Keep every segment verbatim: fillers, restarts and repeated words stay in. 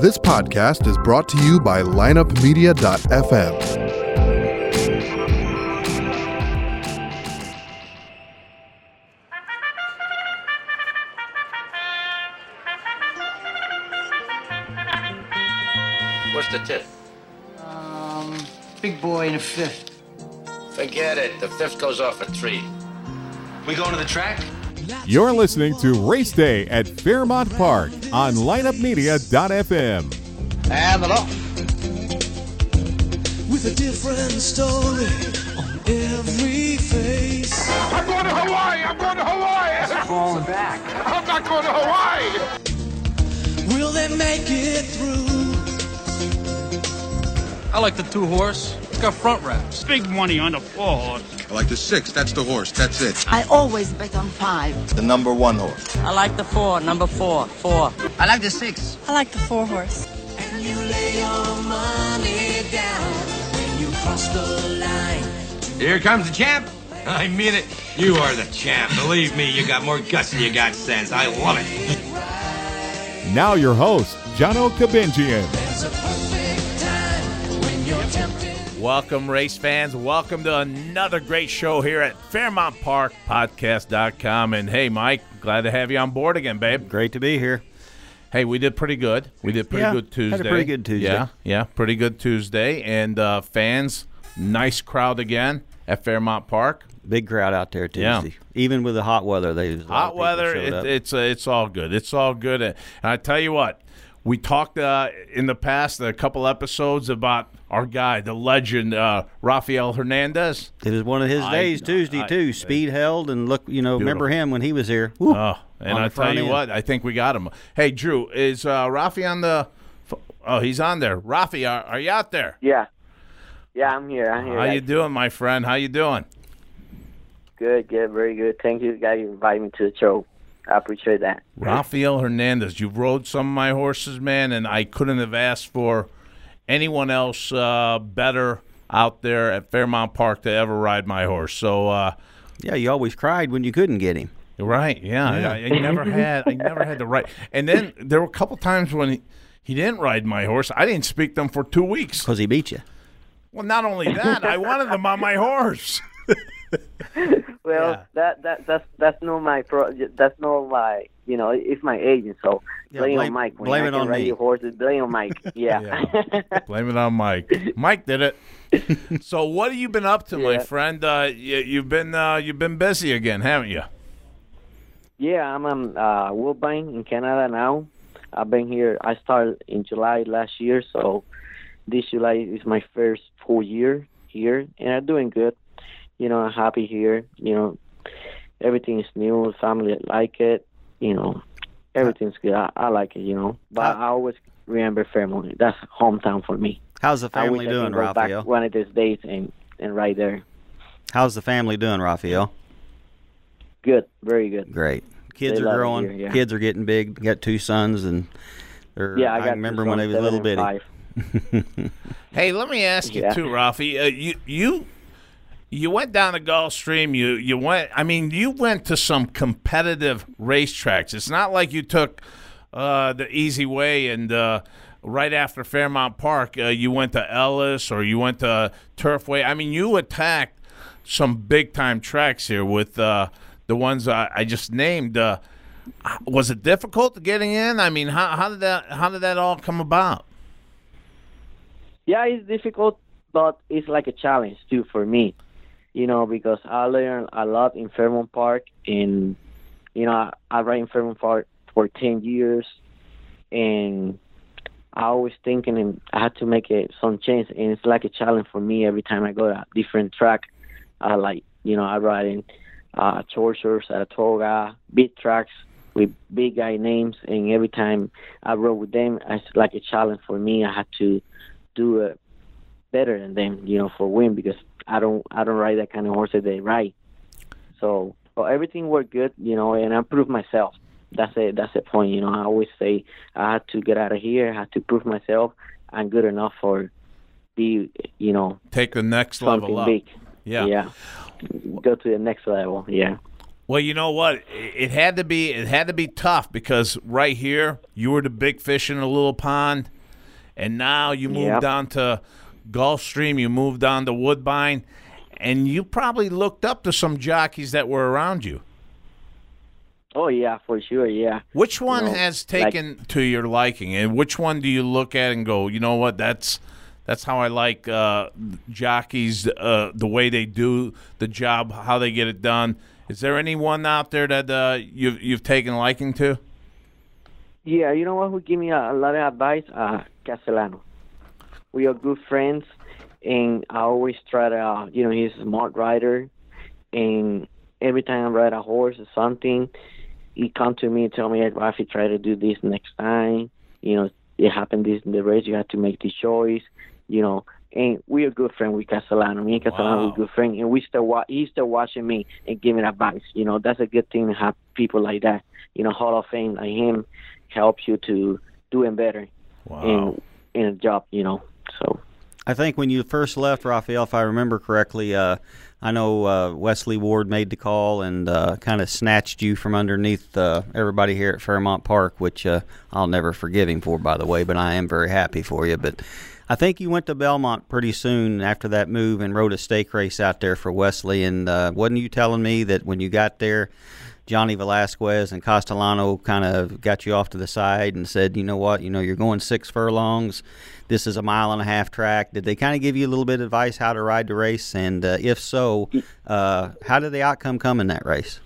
This podcast is brought to you by lineup media dot f m. What's the tip? Um, big boy in a fifth. Forget it. The fifth goes off at three. We going to the track? You're listening to Race Day at Fairmont Park on lineup media dot f m. And the law. With a different story on every face. I'm going to Hawaii! I'm going to Hawaii! Falling back. I'm not going to Hawaii! Will they make it through? I like the two horse. It's got front wraps. Big money on the four horse. I like the six. That's the horse. That's it. I always bet on five. The number one horse. I like the four. Number four. Four. I like the six. I like the four horse. And you lay your money down when you cross the line. Here comes the champ. I mean it. You are the champ. Believe me, you got more guts than you got sense. I love it. Now your host, Jono Kabinjian. There's a perfect time when you're tempted. Welcome, race fans. Welcome to another great show here at Fairmont Park Podcast dot com. And hey, Mike, glad to have you on board again, babe. Great to be here. Hey, we did pretty good. We did pretty yeah, good Tuesday. Had a pretty good Tuesday. Yeah, yeah, pretty good Tuesday. And uh, fans, nice crowd again at Fairmont Park. Big crowd out there Tuesday. Yeah. Even with the hot weather, they hot weather. It, it's uh, it's all good. It's all good. And I tell you what, we talked uh, in the past a couple episodes about our guy, the legend, uh, Rafael Hernandez. It was one of his I, days Tuesday I, too. I, Speed held and look, you know, beautiful. remember him when he was here. Woo, oh, and I tell you end. what, I think we got him. Hey, Drew, is uh, Rafi on the? Oh, he's on there. Rafi, are, are you out there? Yeah, yeah, I'm here. I'm here. How guys. you doing, my friend? How you doing? Good, good, very good. Thank you, guys, for inviting me to the show. I appreciate that. Rafael Hernandez, you rode some of my horses, man, and I couldn't have asked for anyone else uh, better out there at Fairmont Park to ever ride my horse. So, uh, yeah, you always cried when you couldn't get him. Right? Yeah, yeah. I, I never had. I never had to ride. And then there were a couple times when he, he didn't ride my horse. I didn't speak to him for two weeks because he beat you. Well, not only that, I wanted him on my horse. Well, yeah. that that that's that's not my pro. That's not my. You know, it's my agent. So yeah, blame, blame on Mike. When blame I it on ride me. Your horses, blame on Mike. Yeah. yeah. Blame it on Mike. Mike did it. So, what have you been up to, yeah. my friend? Uh, you, you've been uh, you've been busy again, haven't you? Yeah, I'm in uh, Woodbine in Canada now. I've been here. I started in July last year, so this July is my first full year here, and I'm doing good. You know, I'm happy here. You know, everything is new. Family like it. You know, everything's good. I, I like it, you know. But I always remember Fairmont. That's hometown for me. How's the family doing, I can go Rafael? Back one of these days and, and right there. How's the family doing, Rafael? Good. Very good. Great. Kids they are growing. Here, yeah. Kids are getting big. Got two sons, and they're, yeah, I, I got remember when they was little bitty. Hey, let me ask you, yeah. too, Rafi. Uh, you, you You went down to Gulfstream. You you went. I mean, you went to some competitive racetracks. It's not like you took uh, the easy way and uh, right after Fairmont Park, uh, you went to Ellis or you went to Turfway. I mean, you attacked some big time tracks here with uh, the ones I, I just named. Uh, was it difficult getting in? I mean, how how did that how did that all come about? Yeah, it's difficult, but it's like a challenge too for me. You know, because I learned a lot in Fairmont Park, and you know, I, I ride in Fairmont Park for ten years, and I always thinking and I had to make it some change, and it's like a challenge for me every time I go to a different track. I like, you know, I ride in uh, Chorchers, Saratoga, big tracks with big guy names, and every time I rode with them, it's like a challenge for me. I had to do it better than them, you know, for win, because I don't I don't ride that kind of horse that they ride. So well, everything worked good, you know, and I proved myself. That's it. That's the point, you know. I always say I had to get out of here. I had to prove myself. I'm good enough for be, you know, take the next level up. Big. Yeah, yeah. Go to the next level. Yeah. Well, you know what? It had to be. It had to be tough because right here, you were the big fish in a little pond. and now you moved Yep. on to Gulfstream, you moved on to Woodbine, and you probably looked up to some jockeys that were around you. Oh yeah, for sure, yeah. Which one You know, has taken to your liking, and which one do you look at and go, you know what, that's that's how I like uh, jockeys, uh, the way they do the job, how they get it done. Is there anyone out there that uh, you've you've taken a liking to? Yeah, you know what? Who give me a, a lot of advice? Uh, Castellano. We are good friends, and I always try to, uh, you know, he's a smart rider, and every time I ride a horse or something, he come to me and tell me, hey, Rafi, try to do this next time. You know, it happened this in the race. You have to make this choice. You know, and we are good friends with Castellano. Me and Castellano Wow. are good friends, and we still wa- he's still watching me and giving advice. You know, that's a good thing to have people like that. You know, Hall of Fame like him helps you to doing better Wow. in in a job. You know, so. I think when you first left, Rafael, if I remember correctly, uh, I know uh, Wesley Ward made the call and uh, kind of snatched you from underneath uh, everybody here at Fairmont Park, which uh, I'll never forgive him for, by the way, but I am very happy for you. But I think you went to Belmont pretty soon after that move and rode a stake race out there for Wesley. And uh, wasn't you telling me that when you got there, Johnny Velasquez and Castellano kind of got you off to the side and said, you know what, you know, you're going six furlongs. This is a mile and a half track. Did they kind of give you a little bit of advice how to ride the race? And uh, if so, uh, how did the outcome come in that race?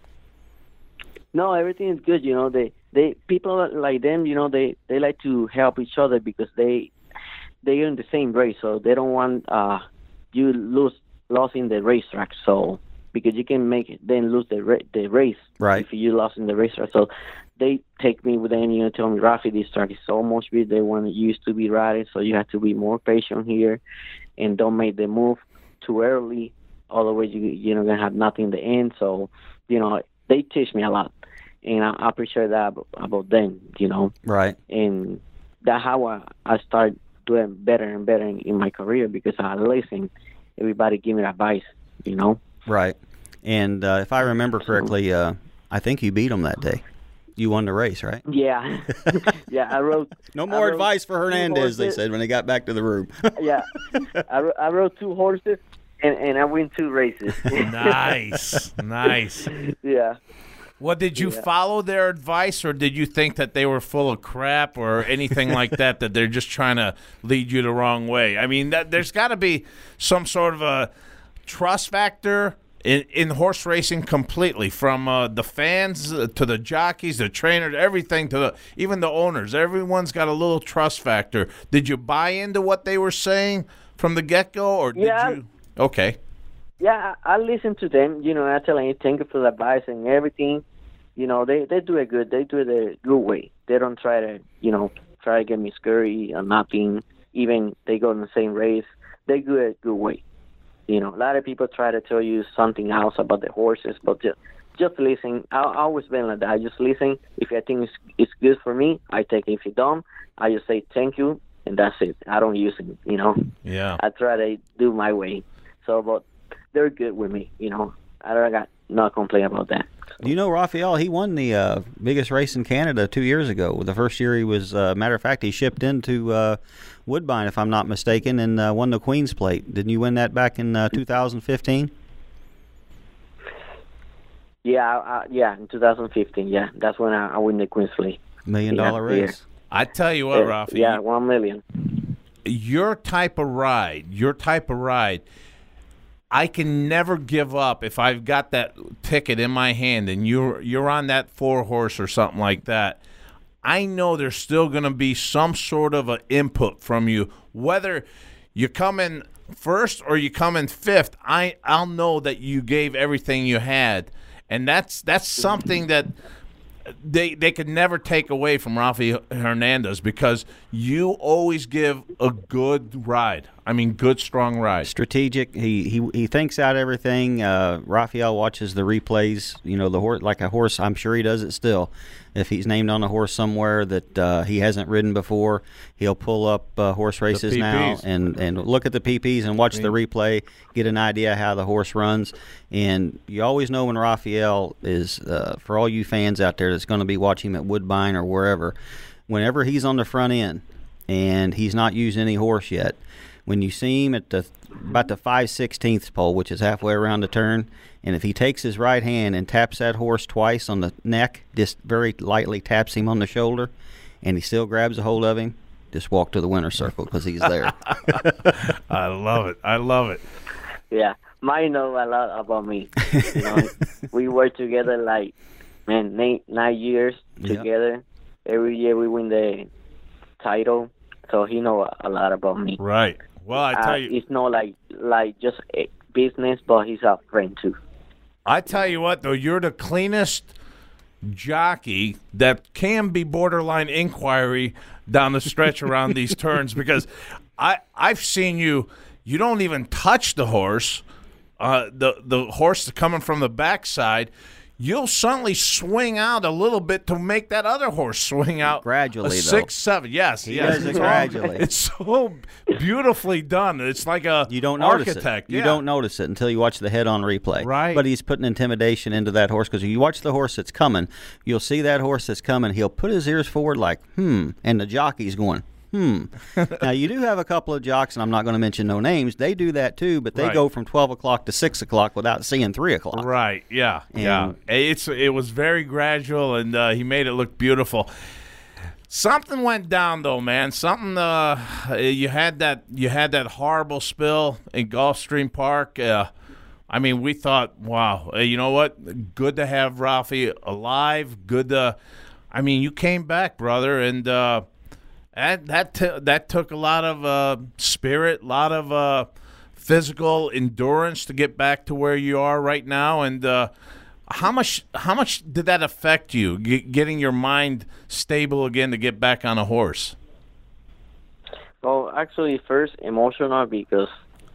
No, everything is good. You know, they they people like them. You know, they they like to help each other because they they're in the same race, so they don't want uh you lose lost in the racetrack. So because you can make it, then lose the ra- the race, right? If you lost in the racetrack, so they take me with them. You know, tell me, Rafi, this track is so much big. They want it used to be riding, so you have to be more patient here, and don't make the move too early. Otherwise, you you're not gonna have nothing in the end. So, you know, they teach me a lot, and I, I appreciate that about, about them. You know, right? And that's how I, I start doing better and better in, in my career because I listen. Everybody give me advice. You know, right? And uh, if I remember correctly, uh, I think you beat them that day. You won the race, right? Yeah, yeah. I wrote. No more wrote advice for Hernandez, they said when they got back to the room. yeah, I, wrote, I rode two horses, and, and I win two races. Nice, nice. Yeah. Well, did you Yeah. follow their advice, or did you think that they were full of crap or anything like that, that they're just trying to lead you the wrong way? I mean, that, there's got to be some sort of a trust factor in, in horse racing completely, from uh, the fans to the jockeys, the trainers, everything, to the even the owners. Everyone's got a little trust factor. Did you buy into what they were saying from the get-go, or did Yeah. you? Okay. Yeah, I, I listen to them. You know, I tell them thank you for the advice and everything. You know, they, they do it good. They do it a good way. They don't try to, you know, try to get me scurry or nothing. Even they go in the same race. They do it a good way. You know, a lot of people try to tell you something else about the horses, but just just listen. I, I always been like that. I just listen. If I think it's, it's good for me, I take it. If you don't, I just say thank you, and that's it. I don't use it, you know. Yeah. I try to do my way. So, but they're good with me, you know. I don't got no complaint about that. Do you know Rafael? He won the uh, biggest race in Canada two years ago. The first year he was, uh, matter of fact, he shipped into uh, Woodbine, if I'm not mistaken, and uh, won the Queen's Plate. Didn't you win that back in uh, two thousand fifteen? Yeah, uh, yeah, in two thousand fifteen. Yeah, that's when I, I win the Queen's Plate. Million dollar Yeah, race. I tell you what, Uh, Rafi. Yeah, one million. Your type of ride, your type of ride, I can never give up if I've got that ticket in my hand and you're you're on that four horse or something like that. I know there's still going to be some sort of an input from you, whether you come in first or you come in fifth. I I'll know that you gave everything you had, and that's that's something that they they could never take away from Rafi Hernandez, because you always give a good ride. I mean, good, strong ride. Strategic. He he he thinks out everything. Uh, Rafael watches the replays. You know, the horse, like a horse. I'm sure he does it still. If he's named on a horse somewhere that uh, he hasn't ridden before, he'll pull up uh, horse races now and, and look at the P Ps and watch the replay, get an idea how the horse runs. And you always know when Rafael is, uh, for all you fans out there that's going to be watching him at Woodbine or wherever, whenever he's on the front end, and he's not used any horse yet. When you see him at the about the five sixteenths pole, which is halfway around the turn, and if he takes his right hand and taps that horse twice on the neck, just very lightly taps him on the shoulder, and he still grabs a hold of him, just walk to the winner's circle because he's there. I love it. I love it. Yeah, Mike knows a lot about me. You know, we work together like, man, nine, nine years together. Yep. Every year we win the title, so he knows a lot about me. Right. Well, I tell uh, you, it's not like like just a business, but he's a friend too. I tell you what, though, you're the cleanest jockey that can be borderline inquiry down the stretch around these turns, because I I've seen you. You don't even touch the horse. Uh, the the horse coming from the backside. You'll suddenly swing out a little bit to make that other horse swing out gradually. A though. Six, seven, yes, he yes. does it It's gradually. All, it's so beautifully done. It's like a you don't architect. Notice it. You yeah. don't notice it until you watch the head-on replay. Right. But he's putting intimidation into that horse, because if you watch the horse that's coming, you'll see that horse that's coming. He'll put his ears forward like, hmm, and the jockey's going, hmm. Now, you do have a couple of jocks, and I'm not going to mention no names. They do that too, but they right. go from twelve o'clock to six o'clock without seeing three o'clock. Right, yeah, and, yeah. It's It was very gradual, and uh, he made it look beautiful. Something went down, though, man. Something, uh, you had that you had that horrible spill in Gulfstream Park. Uh, I mean, we thought, wow, uh, you know what? Good to have Rafi alive. Good to, I mean, you came back, brother, and uh, That that t- that took a lot of uh, spirit, a lot of uh, physical endurance to get back to where you are right now. And uh, how much how much did that affect you, g- getting your mind stable again to get back on a horse? Well, actually, first emotional, because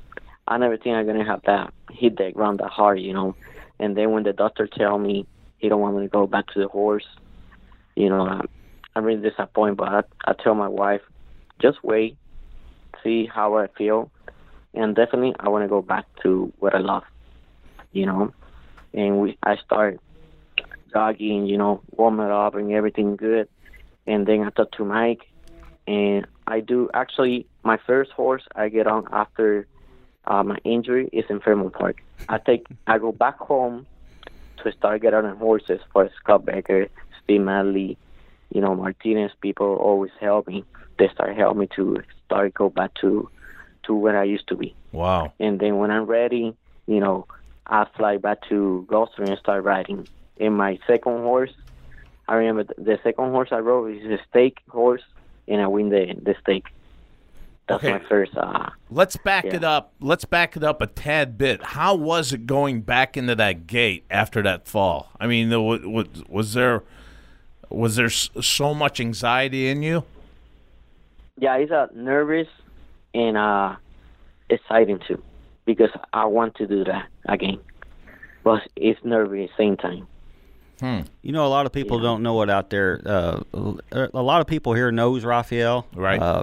I never think I'm gonna have that hit the ground that hard, you know. And then when the doctor tell me he don't want me to go back to the horse, you know. Um, I'm really disappointed, but I, I tell my wife, just wait, see how I feel, and definitely I want to go back to what I love, you know. And we, I start jogging, you know, warming up and everything good, and then I talk to Mike, and I do actually my first horse I get on after uh, my injury is in Fairmont Park. I take I go back home to start getting on horses for Scott Becker, Steve Madley. You know, Martinez people always help me. They start helping me to start go back to to where I used to be. Wow. And then when I'm ready, you know, I fly back to Gulfstream and start riding. In my second horse, I remember the second horse I rode is a stake horse, and I win the the stake. That's okay. my first. Uh, Let's back yeah. it up. Let's back it up a tad bit. How was it going back into that gate after that fall? I mean, was, was there... Was there so much anxiety in you? Yeah, it's uh, nervous and uh, exciting too, because I want to do that again. But it's nervous at the same time. Hmm. You know, a lot of people yeah. don't know it out there. Uh, a lot of people here knows Rafael. Right. Uh,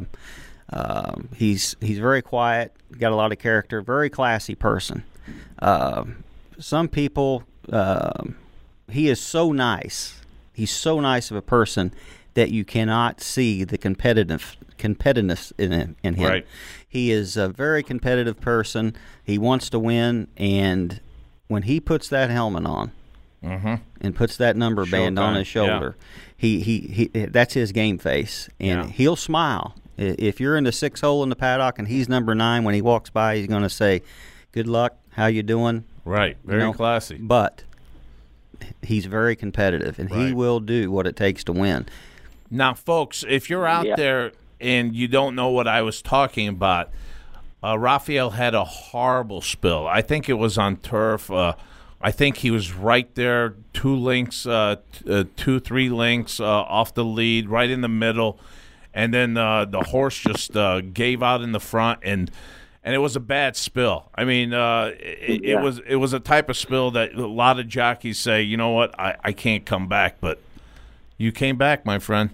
um, he's he's very quiet, got a lot of character, very classy person. Uh, some people, uh, he is so nice. He's so nice of a person that you cannot see the competitive competitiveness in, in him. Right. He is a very competitive person. He wants to win, and when he puts that helmet on mm-hmm. and puts that number band Showtime. on his shoulder, yeah. he, he he that's his game face, and yeah. he'll smile. If you're in the six hole in the paddock and he's number nine, when he walks by, he's going to say, "Good luck. How you doing?" Right. Very you know? classy. But he's very competitive, and right. he will do what it takes to win. Now, folks, if you're out yeah. there and you don't know what I was talking about, uh, Rafael had a horrible spill. I think it was on turf. Uh, I think he was right there, two links, uh, t- uh, two, three links uh, off the lead, right in the middle. And then uh, the horse just uh, gave out in the front, and and it was a bad spill. I mean, uh, it, yeah. it was it was a type of spill that a lot of jockeys say, you know what, I, I can't come back. But you came back, my friend.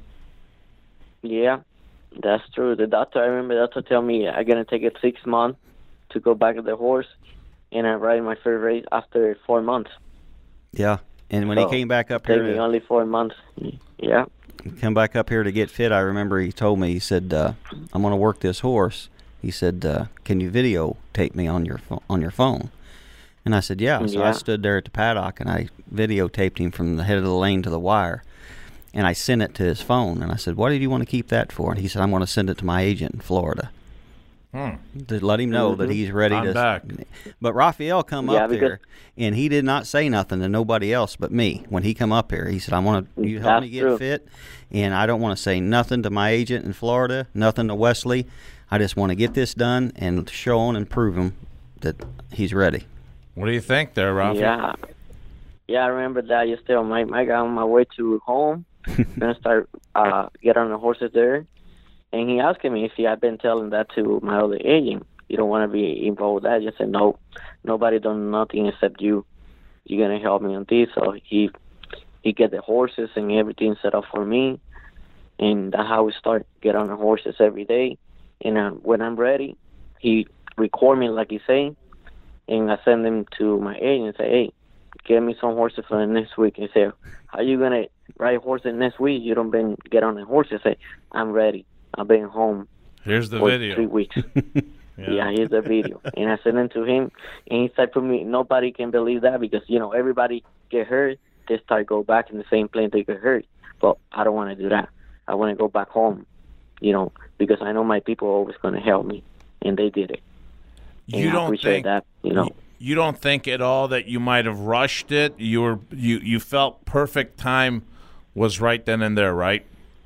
Yeah, that's true. The doctor, I remember the doctor tell me I'm going to take it six months to go back to the horse, and I ride my first race after four months. Yeah, and when so he came back up take here, me only four months. Yeah. come back up here to get fit, I remember he told me, he said, uh, I'm going to work this horse. He said, uh, can you videotape me on your pho- on your phone? And I said, yeah. So yeah. I stood there at the paddock, and I videotaped him from the head of the lane to the wire. And I sent it to his phone. And I said, what did you want to keep that for? And he said, I'm going to send it to my agent in Florida. Hmm. To let him know mm-hmm. that he's ready I'm to. back. But Raphael come Yeah, up because- there, and he did not say nothing to nobody else but me. When he come up here, he said, I want to you help That's me get true. fit, and I don't want to say nothing to my agent in Florida, nothing to Wesley. I just want to get this done and show him and prove him that he's ready. What do you think there, Rafi? Yeah. Yeah, I remember that yesterday. On my, I got on my way to home, gonna start uh, get on the horses there, and he asked me if he had been telling that to my other agent. You don't want to be involved with that. I just said, no, nobody done nothing except you. You're going to help me on this. So he he get the horses and everything set up for me, and that's how we start get on the horses every day. And uh, when I'm ready, he record me like he say, and I send them to my agent and say, hey, get me some horses for the next week. And say, how you going to ride horses next week? You don't been get on the horses. Say, I'm ready. I've been home. Here's the for video. Three weeks. Yeah. Yeah, here's the video. And I sent it to him, and he said to me, nobody can believe that because, you know, everybody get hurt. They start go back in the same place they get hurt. But I don't want to do that. I want to go back home, you know, because I know my people are always going to help me, and they did it. And You I don't appreciate think that, you know. You don't think at all that you might have rushed it? You were you you felt perfect time was right then and there, right?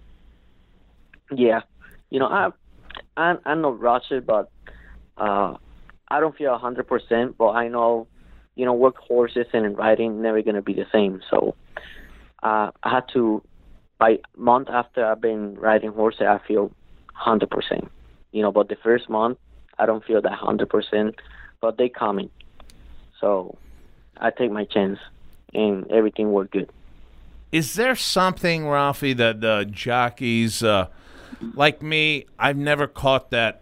Yeah. You know, I I I'm not rush it, but uh, I don't feel one hundred percent, but I know, you know, work horses and riding never going to be the same. So uh, I had to, by month after I've been riding horses, I feel one hundred percent. You know, but the first month, I don't feel that one hundred percent, but they coming. So I take my chance, and everything worked good. Is there something, Rafi, that the jockeys, uh, like me, I've never caught that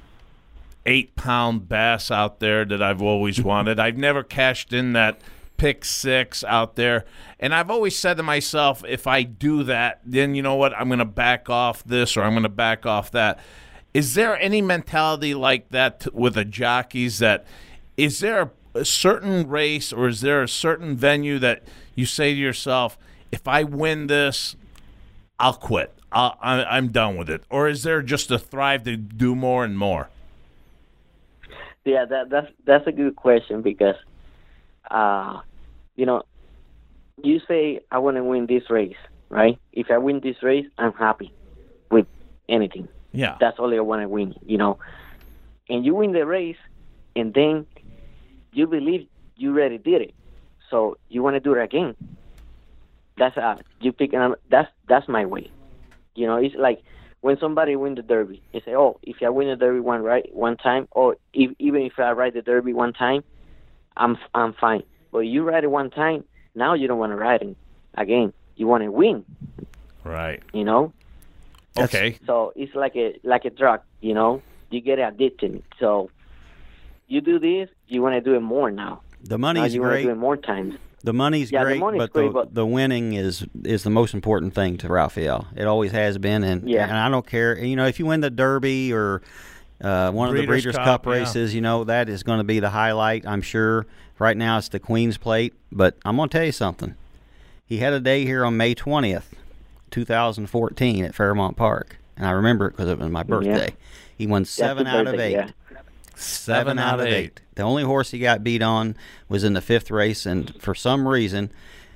eight-pound bass out there that I've always wanted. I've never cashed in that pick six out there. And I've always said to myself, if I do that, then you know what, I'm going to back off this or I'm going to back off that. Is there any mentality like that t- with the jockeys that is there a, a certain race or is there a certain venue that you say to yourself, if I win this, I'll quit. I'll, I, I'm done with it. Or is there just a thrive to do more and more? Yeah, that, that's that's a good question because, uh, you know, you say I want to win this race, right? If I win this race, I'm happy with anything. Yeah. That's all I want to win, you know. And you win the race, and then you believe you already did it, so you want to do it again. That's uh, you pick another. That's that's my way. You know, it's like when somebody win the Derby, you say, "Oh, if I win the Derby one right one time, or if, even if I ride the Derby one time, I'm I'm fine." But you ride it one time, now you don't want to ride it again. You want to win, right? You know. Okay. So it's like a like a drug, you know. You get addicted. So you do this, you want to do it more now. The money's now you great. want to do it more times. The money's yeah, great, the money's but, great, the, but the winning is is the most important thing to Raphael. It always has been, and yeah. and I don't care. You know, if you win the Derby or uh, one Breeders' of the Breeders' Cup, Cup yeah. races, you know that is going to be the highlight. I'm sure. Right now it's the Queen's Plate, but I'm going to tell you something. He had a day here on May twentieth, two thousand fourteen, at Fairmont Park, and I remember it because it was my birthday. Yeah. He won seven That's out the of birthday, eight. yeah. Seven out of eight. The only horse he got beat on was in the fifth race, and for some reason,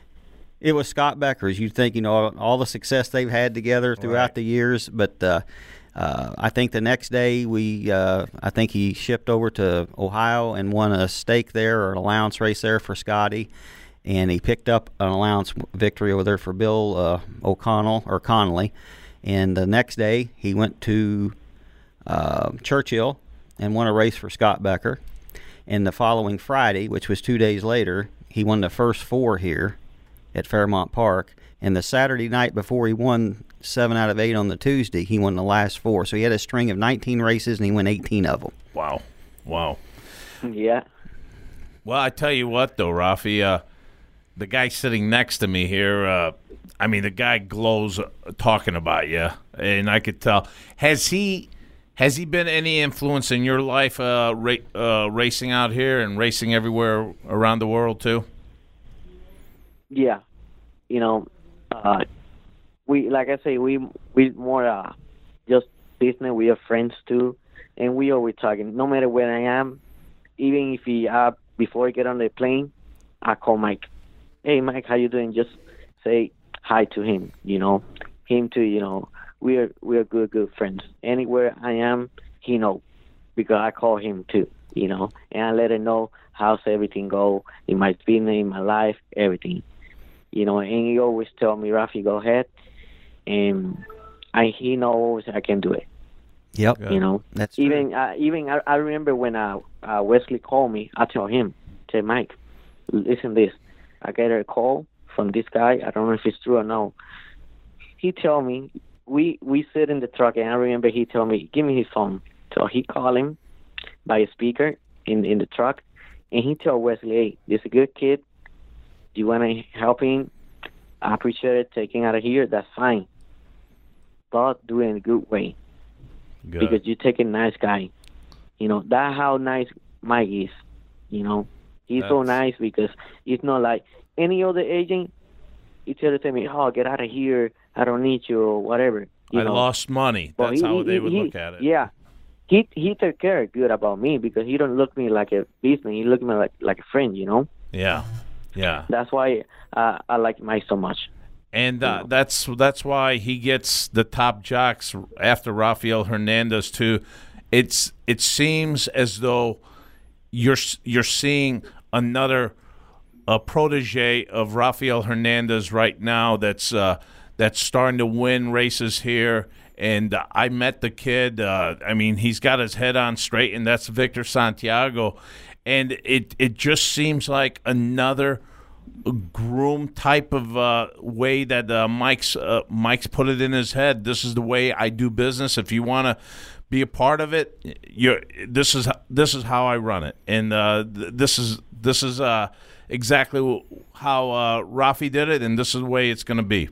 it was Scott Becker's. You'd think, you know, all the success they've had together throughout Right. the years, but uh, uh, I think the next day we, uh, I think he shipped over to Ohio and won a stake there or an allowance race there for Scotty, and he picked up an allowance victory over there for Bill uh, O'Connell or Connolly, and the next day he went to uh, Churchill and won a race for Scott Becker. And the following Friday, which was two days later, he won the first four here at Fairmont Park. And the Saturday night before he won seven out of eight on the Tuesday, he won the last four. So he had a string of nineteen races, and he won eighteen of them. Wow. Wow. Yeah. Well, I tell you what, though, Rafi, uh, the guy sitting next to me here, uh, I mean, the guy glows uh, talking about you, and I could tell. Has he has he been any influence in your life, uh, ra- uh, racing out here and racing everywhere around the world too? Yeah, you know, uh, we like I say, we we more uh, just business. We are friends too, and we always talking. No matter where I am, even if he uh, before I get on the plane, I call Mike. Hey, Mike, how you doing? Just say hi to him. You know, him too. You know, we are we are good good friends. Anywhere I am, he know because I call him too. You know, and I let him know how's everything go in my business, in my life, everything. You know, and he always tell me, Rafi, go ahead, and I he knows I can do it. Yep. You know, that's even uh, even I, I remember when uh, uh, Wesley called me, I tell him, say, Mike, listen this. I get a call from this guy. I don't know if it's true or no. He tell me, we we sit in the truck, and I remember he told me, give me his phone. So he called him by a speaker in in the truck, and he told Wesley, hey, this is a good kid. Do you want to help him? I appreciate it. Taking out of here, that's fine. But do it in a good way. Good. Because you take a nice guy. You know, that's how nice Mike is. You know, he's That's... so nice because it's not like any other agent. He tell to me, oh, get out of here. I don't need you or whatever. You I know? lost money. But That's he, how he, they would he, look at it. Yeah. He he took care good about me because he don't look me like a business. He look me like, like a friend, you know? Yeah. Yeah. That's why uh, I like Mike so much. And uh, that's that's why he gets the top jocks after Rafael Hernandez too. It's it seems as though you're you're seeing another a protege of Rafael Hernandez right now that's uh, that's starting to win races here. And uh, I met the kid. Uh, I mean, he's got his head on straight, and that's Victor Santiago. And it it just seems like another groom type of uh, way that uh, Mike's uh, Mike's put it in his head. This is the way I do business. If you want to be a part of it, you're. This is this is how I run it, and uh, th- this is this is uh, exactly how uh, Rafi did it, and this is the way it's going to be.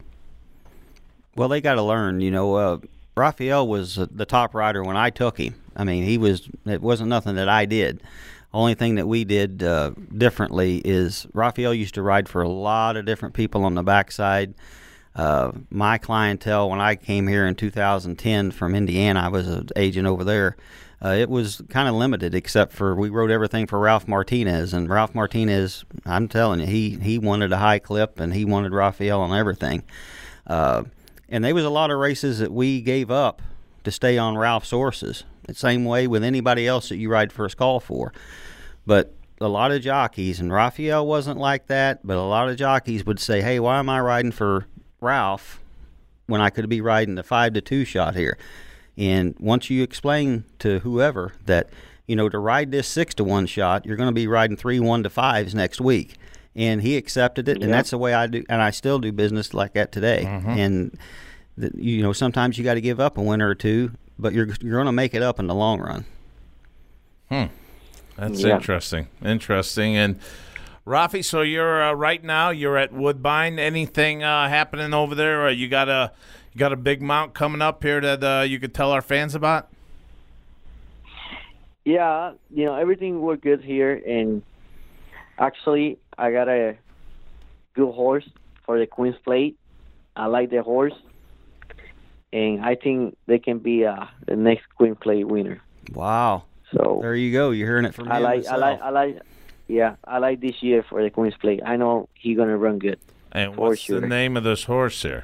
Well, they got to learn. You know, uh, Rafael was the top rider when I took him. I mean, he was. It wasn't nothing that I did. Only thing that we did uh, differently is Rafael used to ride for a lot of different people on the backside. Uh, my clientele, when I came here in two thousand ten from Indiana, I was an agent over there. Uh, it was kind of limited, except for we wrote everything for Ralph Martinez. And Ralph Martinez, I'm telling you, he, he wanted a high clip, and he wanted Rafael on everything. Uh, and there was a lot of races that we gave up to stay on Ralph's horses. The same way with anybody else that you ride first call for. But a lot of jockeys, and Rafael wasn't like that, but a lot of jockeys would say, hey, why am I riding for Ralph when I could be riding the five to two shot here? And once you explain to whoever that, you know, to ride this six to one shot, you're going to be riding three one to fives next week. And he accepted it, yeah. And that's the way I do, and I still do business like that today. Mm-hmm. And, the, you know, sometimes you got to give up a winner or two, but you're you're going to make it up in the long run. Hmm. That's yeah. interesting. Interesting. And Rafi, so you're uh, right now you're at Woodbine. Anything uh, happening over there? Or you got a you got a big mount coming up here that uh, you could tell our fans about? Yeah, you know, everything worked good here, and actually I got a good horse for the Queen's Plate. I like the horse, and I think they can be uh, the next Queen's Plate winner. Wow. So there you go. You're hearing it from me. I like, I like, I like, yeah, I like this year for the Queen's Plate. I know he's gonna run good. And what's sure. the name of this horse here?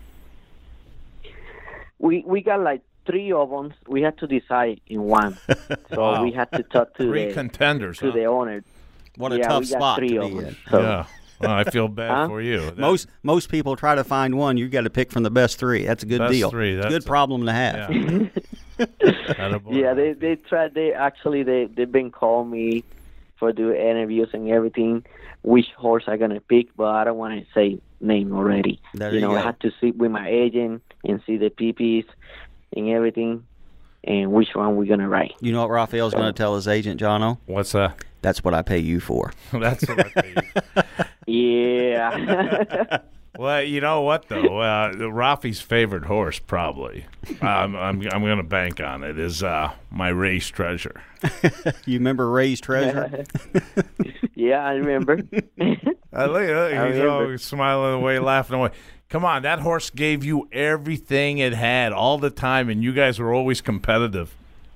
We we got like three of them. We had to decide in one, so wow. we had to talk to three the contenders to huh? the owner. What a yeah, tough we got spot three to of be them, in. So. Yeah. Well, I feel bad huh? for you. That, most most people try to find one. You got to pick from the best three. That's a good best deal. Three, that's good a, problem to have. Yeah. Yeah, they they tried. They actually they they've been calling me for do interviews and everything. Which horse I gonna pick, but I don't want to say name already. There you you know, go. I had to sit with my agent and see the P Ps and everything, and which one we're gonna ride. You know what Rafael's so, going to tell his agent, Jono? What's that? That's what I pay you for. That's what I pay you. Yeah. Well, you know what though, uh, Rafi's favorite horse probably. Um, I'm I'm going to bank on it is uh, my Race Treasure. You remember Ray's Treasure? Yeah, I remember. I look at I He's remember. always smiling away, laughing away. Come on, that horse gave you everything it had all the time, and you guys were always competitive.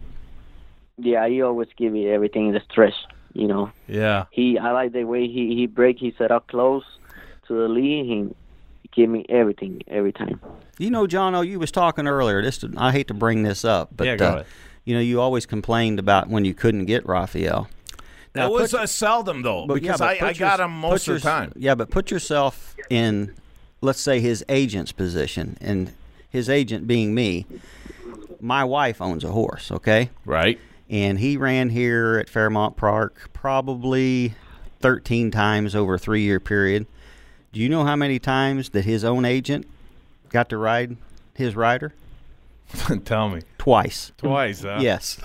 Yeah, he always give me everything in the stretch, you know. Yeah. He, I like the way he, he break his setup close to the lead. He, he give me everything every time. You know, John, oh, you was talking earlier. This, I hate to bring this up, but Yeah, go uh, ahead. you know, you always complained about when you couldn't get Raphael. That was put- uh, seldom, though, but- yeah, because but I, put I got your- him most put of the your- time. Yeah, but put yourself in, let's say, his agent's position, and his agent being me. My wife owns a horse, okay? Right. And he ran here at Fairmont Park probably thirteen times over a three-year period. Do you know how many times that his own agent got to ride his rider? Tell me. Twice. Twice, huh? Yes.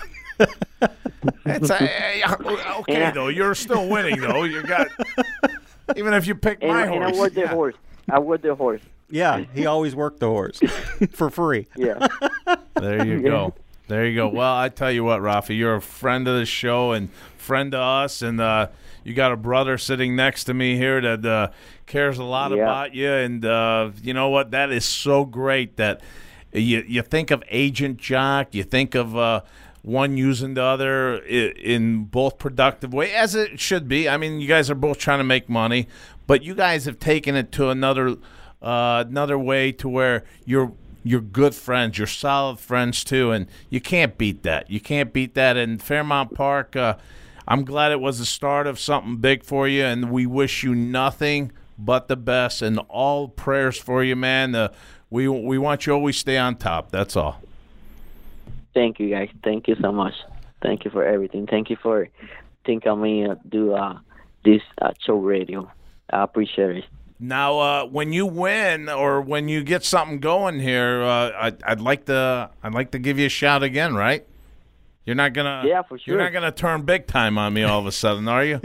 It's a, okay, though. You're still winning, though. You got even if you pick And, my and horse. I work the yeah. horse. I work the horse. Yeah, he always worked the horse for free. Yeah. There you go. There you go. Well, I tell you what, Rafi, you're a friend of the show and friend to us, and uh, you got a brother sitting next to me here that uh, cares a lot Yeah. about you. And uh, you know what? That is so great that you you think of Agent Jock, you think of uh, one using the other in, in both productive way, as it should be. I mean, you guys are both trying to make money, but you guys have taken it to another uh, another way to where you're. You're good friends. You're solid friends, too, and you can't beat that. You can't beat that. And Fairmont Park, uh, I'm glad it was the start of something big for you, and we wish you nothing but the best and all prayers for you, man. Uh, we we want you to always stay on top. That's all. Thank you, guys. Thank you so much. Thank you for everything. Thank you for thinking of me uh, do uh, this uh, show radio. I appreciate it. Now, uh, when you win or when you get something going here, uh, I'd, I'd like to I'd like to give you a shout again, right? You're not gonna Yeah, for sure. You're not gonna turn big time on me all of a sudden, are you?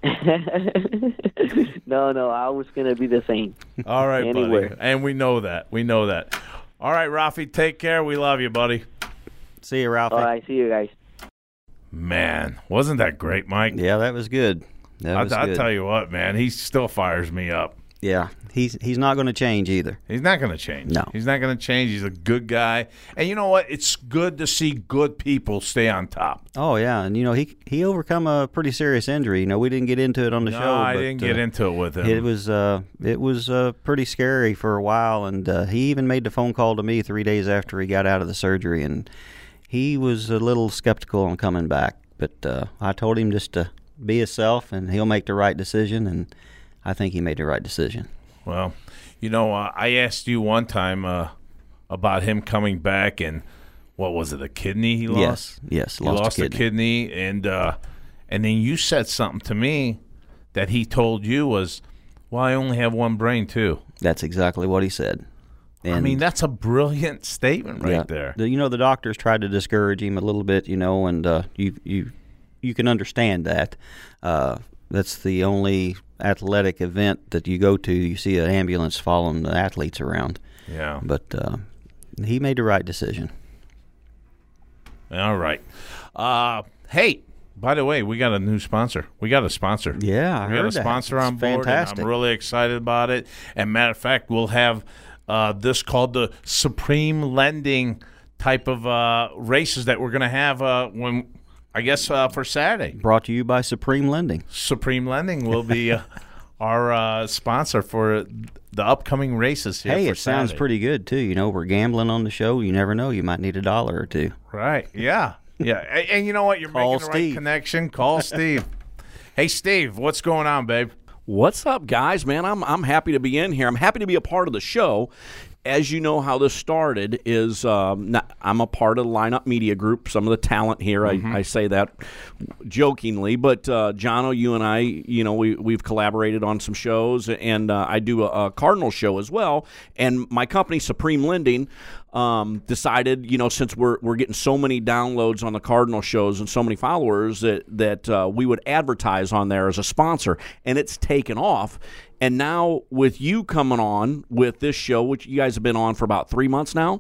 No, no, I was gonna be the same. All right, Anywhere. buddy. And we know that. We know that. All right, Rafi, take care. We love you, buddy. See you, Ralphie. All right, see you guys. Man, wasn't that great, Mike? Yeah, that was good. That I, was I'll good. tell you what, man. He still fires me up. Yeah, he's he's not going to change either. He's not going to change. No. He's not going to change. He's a good guy. And you know what? It's good to see good people stay on top. Oh yeah, and you know he he overcome a pretty serious injury. You know we didn't get into it on the no, show. I but, didn't get uh, into it with him. It was uh it was uh pretty scary for a while, and uh, he even made the phone call to me three days after he got out of the surgery, and he was a little skeptical on coming back. But uh, I told him just to be himself, and he'll make the right decision, and I think he made the right decision. Well, you know, uh, I asked you one time uh, about him coming back, and what was it, a kidney he lost? Yes, yes, he lost a lost a kidney. kidney, and uh, and then you said something to me that he told you was, well, I only have one brain too. That's exactly what he said. I mean, that's a brilliant statement right yeah, there. The, you know, the doctors tried to discourage him a little bit, you know, and uh, you you you can understand that. Uh, that's the only athletic event that you go to. You see an ambulance following the athletes around. Yeah. But uh, he made the right decision. All right. Uh, hey, by the way, we got a new sponsor. We got a sponsor. Yeah, I we got heard a that. sponsor It's on board. fantastic. And I'm really excited about it. And matter of fact, we'll have uh, this called the Supreme Lending type of uh, races that we're going to have uh, when, I guess, uh, for Saturday. Brought to you by Supreme Lending. Supreme Lending will be uh, our uh, sponsor for the upcoming races here. Hey, for it sounds Saturday. pretty good too. You know, we're gambling on the show. You never know. You might need a dollar or two. Right. Yeah. Yeah. And, and you know what? You're Call making the right Steve. connection. Call Steve. Hey, Steve, what's going on, babe? What's up, guys? Man, I'm I'm happy to be in here. I'm happy to be a part of the show. As you know, how this started is um, not, I'm a part of the Lineup Media Group. Some of the talent here, Mhm. I, I say that jokingly, but uh, Jono, you and I, you know, we we've collaborated on some shows, and uh, I do a, a Cardinal show as well. And my company, Supreme Lending, um, decided, you know, since we're we're getting so many downloads on the Cardinal shows and so many followers that that uh, we would advertise on there as a sponsor, and it's taken off. And now with you coming on with this show, which you guys have been on for about three months now,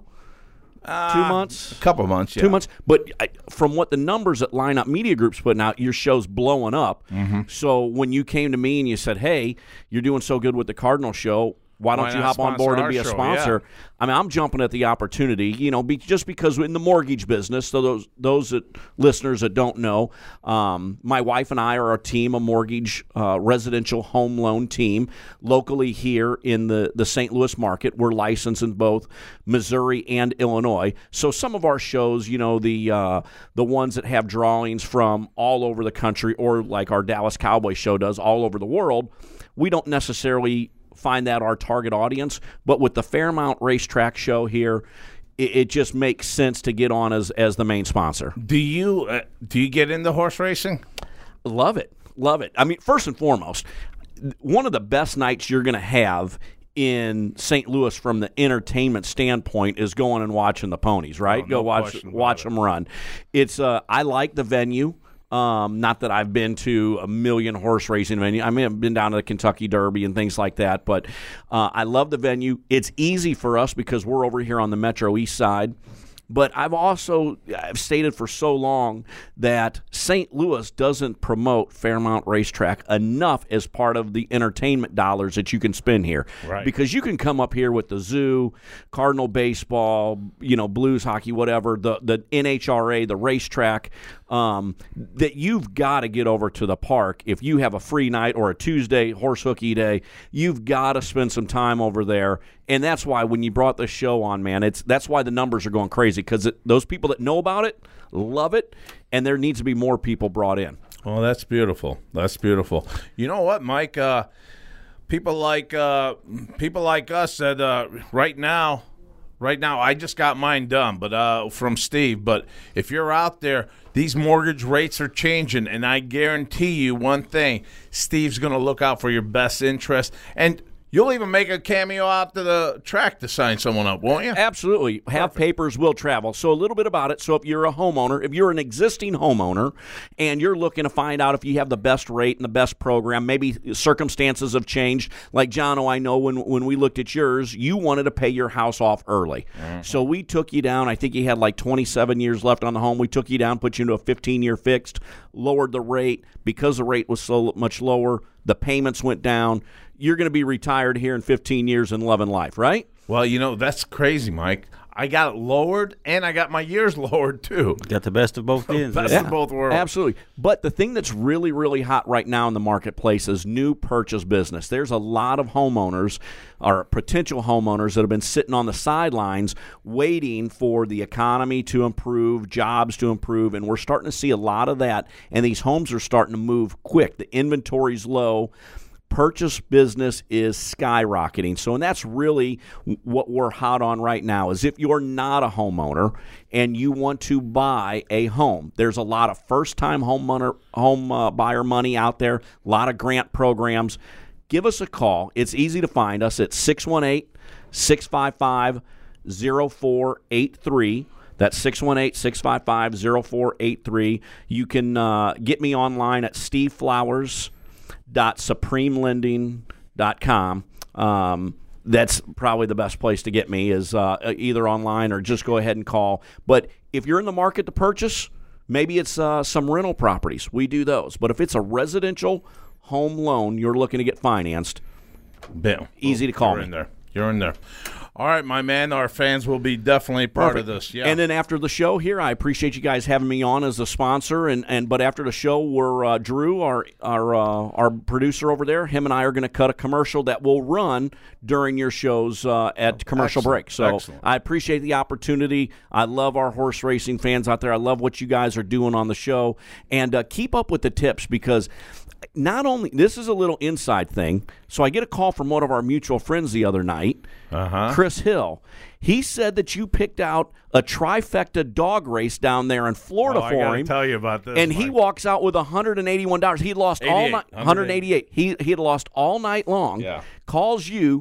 Uh, two months, a couple months, yeah. two months. But I, from what the numbers at Lineup Media Group's putting out, your show's blowing up. Mm-hmm. So when you came to me and you said, "Hey, you're doing so good with the Cardinal show, why don't Why you not hop on board sponsor and be our a show?" sponsor?" Yeah. I mean, I'm jumping at the opportunity, you know, be, just because in the mortgage business. So those those that, listeners that don't know, um, my wife and I are a team, a mortgage uh, residential home loan team locally here in the, the Saint Louis market. We're licensed in both Missouri and Illinois. So some of our shows, you know, the uh, the ones that have drawings from all over the country, or like our Dallas Cowboy show does all over the world, we don't necessarily find that our target audience, but with the Fairmount Racetrack show here, it, it just makes sense to get on as as the main sponsor. Do you uh, do you get into horse racing? Love it, love it. I mean, first and foremost, one of the best nights you're going to have in Saint Louis from the entertainment standpoint is going and watching the ponies. Right, Oh, go no watch question about watch it. them run. It's uh, I like the venue. Um, not that I've been to a million horse racing venues. I mean, I've been down to the Kentucky Derby and things like that, but uh, I love the venue. It's easy for us because we're over here on the Metro East Side. But I've also I've stated for so long that Saint Louis doesn't promote Fairmount Racetrack enough as part of the entertainment dollars that you can spend here. Right. Because you can come up here with the zoo, Cardinal baseball, you know, Blues hockey, whatever, the the N H R A, the racetrack, um, that you've got to get over to the park. If you have a free night or a Tuesday horse hooky day, you've got to spend some time over there. And that's why when you brought this show on, man, it's that's why the numbers are going crazy, because those people that know about it love it, and there needs to be more people brought in. Well, that's beautiful. That's beautiful. You know what, Mike? Uh, people like uh, people like us that uh, right now, right now, I just got mine done, but uh, from Steve. But if you're out there, these mortgage rates are changing, and I guarantee you one thing: Steve's going to look out for your best interest. And you'll even make a cameo out to the track to sign someone up, won't you? Absolutely. Have papers will travel. So a little bit about it. So if you're a homeowner, if you're an existing homeowner and you're looking to find out if you have the best rate and the best program, maybe circumstances have changed. Like, Jono, I know when, when we looked at yours, you wanted to pay your house off early. Mm-hmm. So we took you down. I think you had like twenty-seven years left on the home. We took you down, put you into a fifteen-year fixed, lowered the rate. Because the rate was so much lower, the payments went down. You're going to be retired here in fifteen years and loving life, right? Well, you know, that's crazy, Mike. I got it lowered, and I got my years lowered, too. Got the best of both ends. Best Yeah, of both worlds. Absolutely. But the thing that's really, really hot right now in the marketplace is new purchase business. There's a lot of homeowners or potential homeowners that have been sitting on the sidelines waiting for the economy to improve, jobs to improve, and we're starting to see a lot of that, and these homes are starting to move quick. The inventory's low. Purchase business is skyrocketing. So, and that's really what we're hot on right now, is if you're not a homeowner and you want to buy a home, there's a lot of first-time homeowner, home uh, buyer money out there, a lot of grant programs. Give us a call. It's easy to find us at six one eight, six five five, zero four eight three. That's six one eight, six five five, zero four eight three. You can uh, get me online at Steve Flowers dot supreme lending dot com. Um, that's probably the best place to get me, is uh, either online or just go ahead and call. But if you're in the market to purchase, maybe it's uh, some rental properties. We do those. But if it's a residential home loan you're looking to get financed, Bam. easy to call You're me. in there. You're in there. All right, my man. Our fans will be definitely part Perfect. of this. Yeah. And then after the show here, I appreciate you guys having me on as a sponsor. And, and but after the show, we're uh, Drew, our our uh, our producer over there. Him and I are going to cut a commercial that will run during your shows uh, at commercial excellent. break. So Excellent. I appreciate the opportunity. I love our horse racing fans out there. I love what you guys are doing on the show, and uh, keep up with the tips, because not only, this is a little inside thing. So I get a call from one of our mutual friends the other night, uh-huh. Chris Hill. He said that you picked out a trifecta dog race down there in Florida oh, for I gotta him. tell you about this. And he Mike. walks out with one hundred eighty-one dollars. He lost all night. one hundred eighty-eight. He he had lost all night long. Yeah. Calls you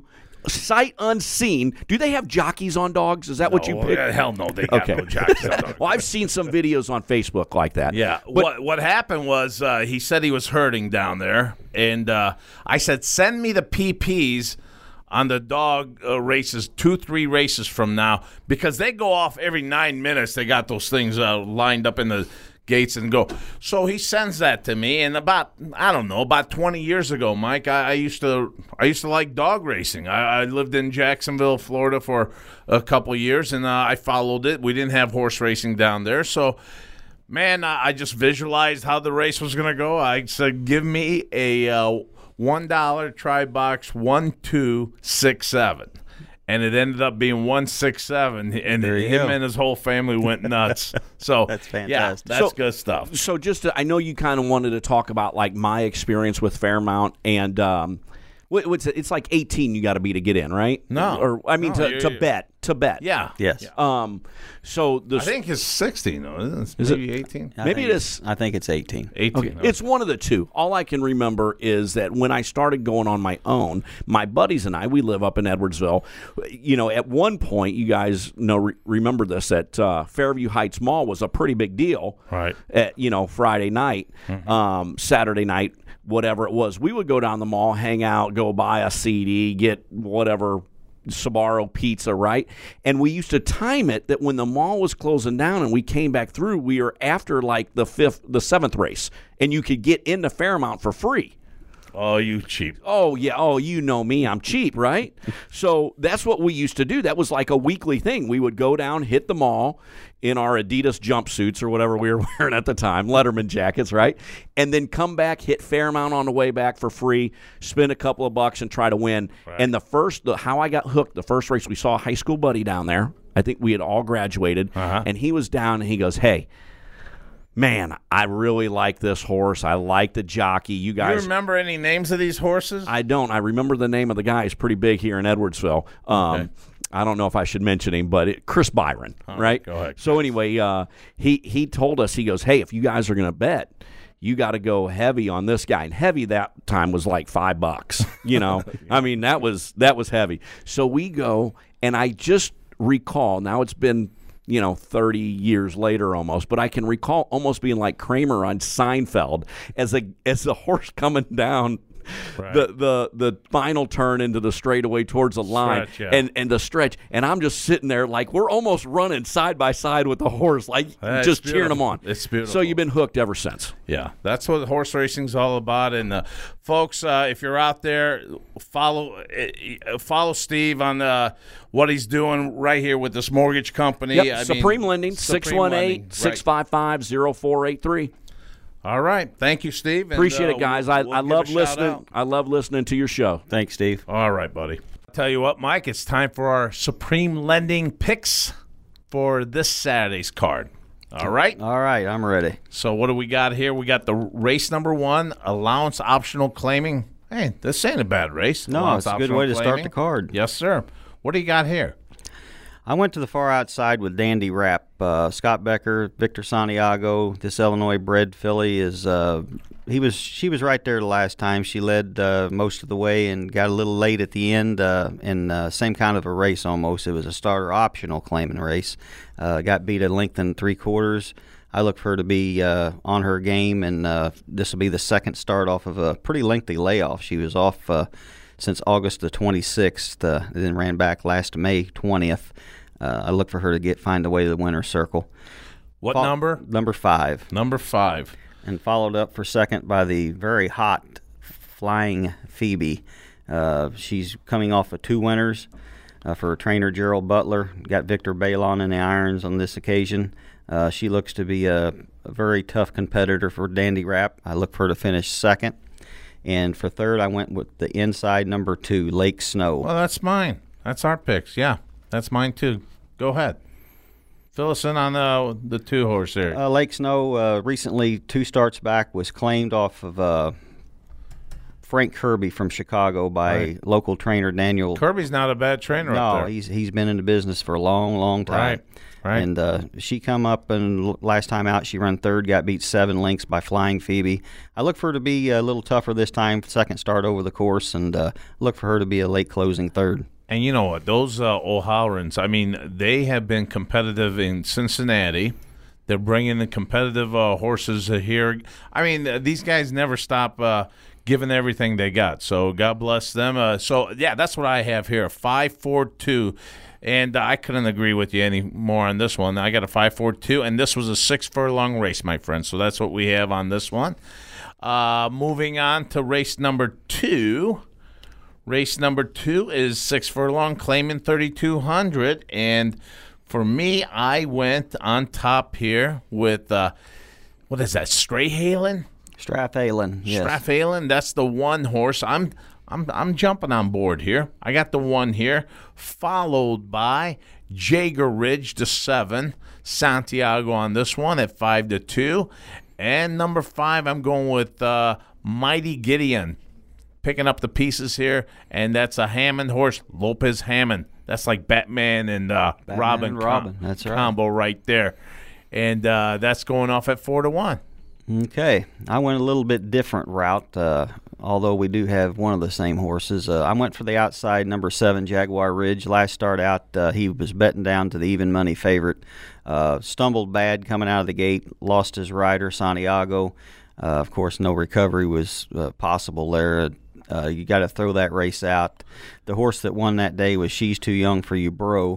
sight unseen. Do they have jockeys on dogs? Is that what you No, picked? yeah, hell no, they got Okay. no jockeys on dogs. Well, I've seen some videos on Facebook like that. Yeah. But- what what happened was uh, he said he was hurting down there, and uh, I said, send me the P Ps on the dog uh, races, two, three races from now, because they go off every nine minutes. They got those things uh, lined up in the gates and go. So he sends that to me, and about I don't know, about twenty years ago, Mike, I, I used to I used to like dog racing. I, I lived in Jacksonville, Florida, for a couple of years, and uh, I followed it. We didn't have horse racing down there, so. Man, I I just visualized how the race was going to go. I said, give me a uh, one dollar try box one two six seven. And it ended up being one six seven, and There you him go. and his whole family went nuts. So That's yeah, fantastic. that's So- good stuff. So just to, I know you kind of wanted to talk about like my experience with Fairmount, and um, what, what's it, it's like eighteen you got to be to get in, right? No. or I mean No, to, you- to bet to bet. Yeah. Yes. Um. So the I think it's sixteen, though. Isn't it? Is it- Maybe eighteen? I maybe think it it's- is- I think it's eighteen. eighteen. Okay. It's one of the two. All I can remember is that when I started going on my own, my buddies and I, we live up in Edwardsville. You know, at one point, you guys know re- remember this, that uh, Fairview Heights Mall was a pretty big deal. Right. At, you know, Friday night, um, Saturday night, whatever it was. We would go down the mall, hang out, go buy a C D, get whatever Sbarro pizza, right? And we used to time it that when the mall was closing down and we came back through, we were after like the fifth, the seventh race, and you could get into Fairmount for free. Oh, you cheap. Oh, yeah. Oh, you know me. I'm cheap, right? So that's what we used to do. That was like a weekly thing. We would go down, hit the mall in our Adidas jumpsuits or whatever we were wearing at the time, Letterman jackets, right? And then come back, hit Fairmount on the way back for free, spend a couple of bucks and try to win. Right. And the first, the, how I got hooked, the first race, we saw a high school buddy down there. I think we had all graduated. Uh-huh. And he was down and he goes, hey, man, I really like this horse. I like the jockey. You You guys. remember any names of these horses? I don't. I remember the name of the guy. He's pretty big here in Edwardsville. Um, Okay. I don't know if I should mention him, but it, Chris Byron, All right? right, go ahead, So anyway, uh, he he told us, he goes, hey, if you guys are going to bet, you got to go heavy on this guy. And heavy that time was like five bucks. You know, I mean that was that was heavy. So we go, and I just recall. Now it's been, you know, thirty years later almost, but I can recall almost being like Kramer on Seinfeld as a as a horse coming down Right. the, the the final turn into the straightaway towards the line, Stretch, yeah. and and the stretch, and I'm just sitting there like we're almost running side by side with the horse, like That's just cheering beautiful. him on. It's beautiful. So you've been hooked ever since. Yeah, that's what horse racing's all about. And uh, folks, uh, if you're out there, follow uh, follow Steve on uh, what he's doing right here with this mortgage company. Yep. I mean, Supreme Lending, Supreme six one Lending, eight, six five five, zero four eight three. All right, thank you, Steve. And, Appreciate uh, it, guys. we'll- I, we'll I give love a shout listening. out. I love listening to your show. Thanks, Steve. All right, buddy. Tell you what, Mike, it's time for our Supreme Lending picks for this Saturday's card. All right? All right, I'm ready. So what do we got here? We got the race number one, allowance optional claiming. Hey, this ain't a bad race. No, Allowance it's a good optional way to start claiming. the card. Yes, sir. What do you got here? I went to the far outside with Dandy Rap. Uh, Scott Becker, Victor Santiago. This Illinois bred filly is. Uh, he was. She was right there the last time. She led uh, most of the way and got a little late at the end. Uh, in uh, same kind of a race almost. It was a starter optional claiming race. Uh, got beat a length and three quarters. I look for her to be uh, on her game, and uh, this will be the second start off of a pretty lengthy layoff. She was off uh, since August the twenty-sixth, uh, then ran back last May twentieth. Uh, I look for her to get find a way to the winner's circle. What Fo- number? Number five. Number five. And followed up for second by the very hot Flying Phoebe. Uh, she's coming off of two winners uh, for her trainer Gerald Butler. Got Victor Balon in the irons on this occasion. Uh, she looks to be a, a very tough competitor for Dandy Rap. I look for her to finish second. And for third, I went with the inside number two, Lake Snow. Well, that's mine. That's our picks. Yeah, that's mine too. Go ahead. Fill us in on the the two horse there. Uh, Lake Snow uh, recently, two starts back, was claimed off of uh, Frank Kirby from Chicago by Right. local trainer Daniel. Kirby's not a bad trainer up No, there. he's he's been in the business for a long, long time. Right, right. And uh, she come up, and l- last time out she run third, got beat seven lengths by Flying Phoebe. I look for her to be a little tougher this time, second start over the course, and uh, look for her to be a late closing third. And you know what? Those uh, O'Halorans, I mean, they have been competitive in Cincinnati. They're bringing the competitive uh, horses here. I mean, uh, these guys never stop uh, giving everything they got. So God bless them. Uh, so, yeah, that's what I have here, five four two. And uh, I couldn't agree with you any more on this one. I got a five four two, and this was a six-furlong race, my friend. So that's what we have on this one. Uh, moving on to race number two. Race number two is six furlong, claiming thirty-two hundred. And for me, I went on top here with, uh, what is that, Strahalen? Strafalen, yes. Strafalen, that's the one horse. I'm I'm I'm jumping on board here. I got the one here, followed by Jager Ridge to seven, Santiago on this one at five to two, and number five, I'm going with uh, Mighty Gideon, picking up the pieces here, and that's a Hammond horse, Lopez Hammond. That's like Batman and uh, Batman Robin, and Robin. Com- That's right. combo right there, and uh, that's going off at four to one. Okay, I went a little bit different route, uh, although we do have one of the same horses. Uh, I went for the outside, number seven, Jaguar Ridge. Last start out, uh, he was betting down to the even money favorite. Uh, stumbled bad coming out of the gate, lost his rider, Santiago. Uh, of course, no recovery was uh, possible there. Uh, you got to throw that race out. The horse that won that day was She's Too Young for You, Bro.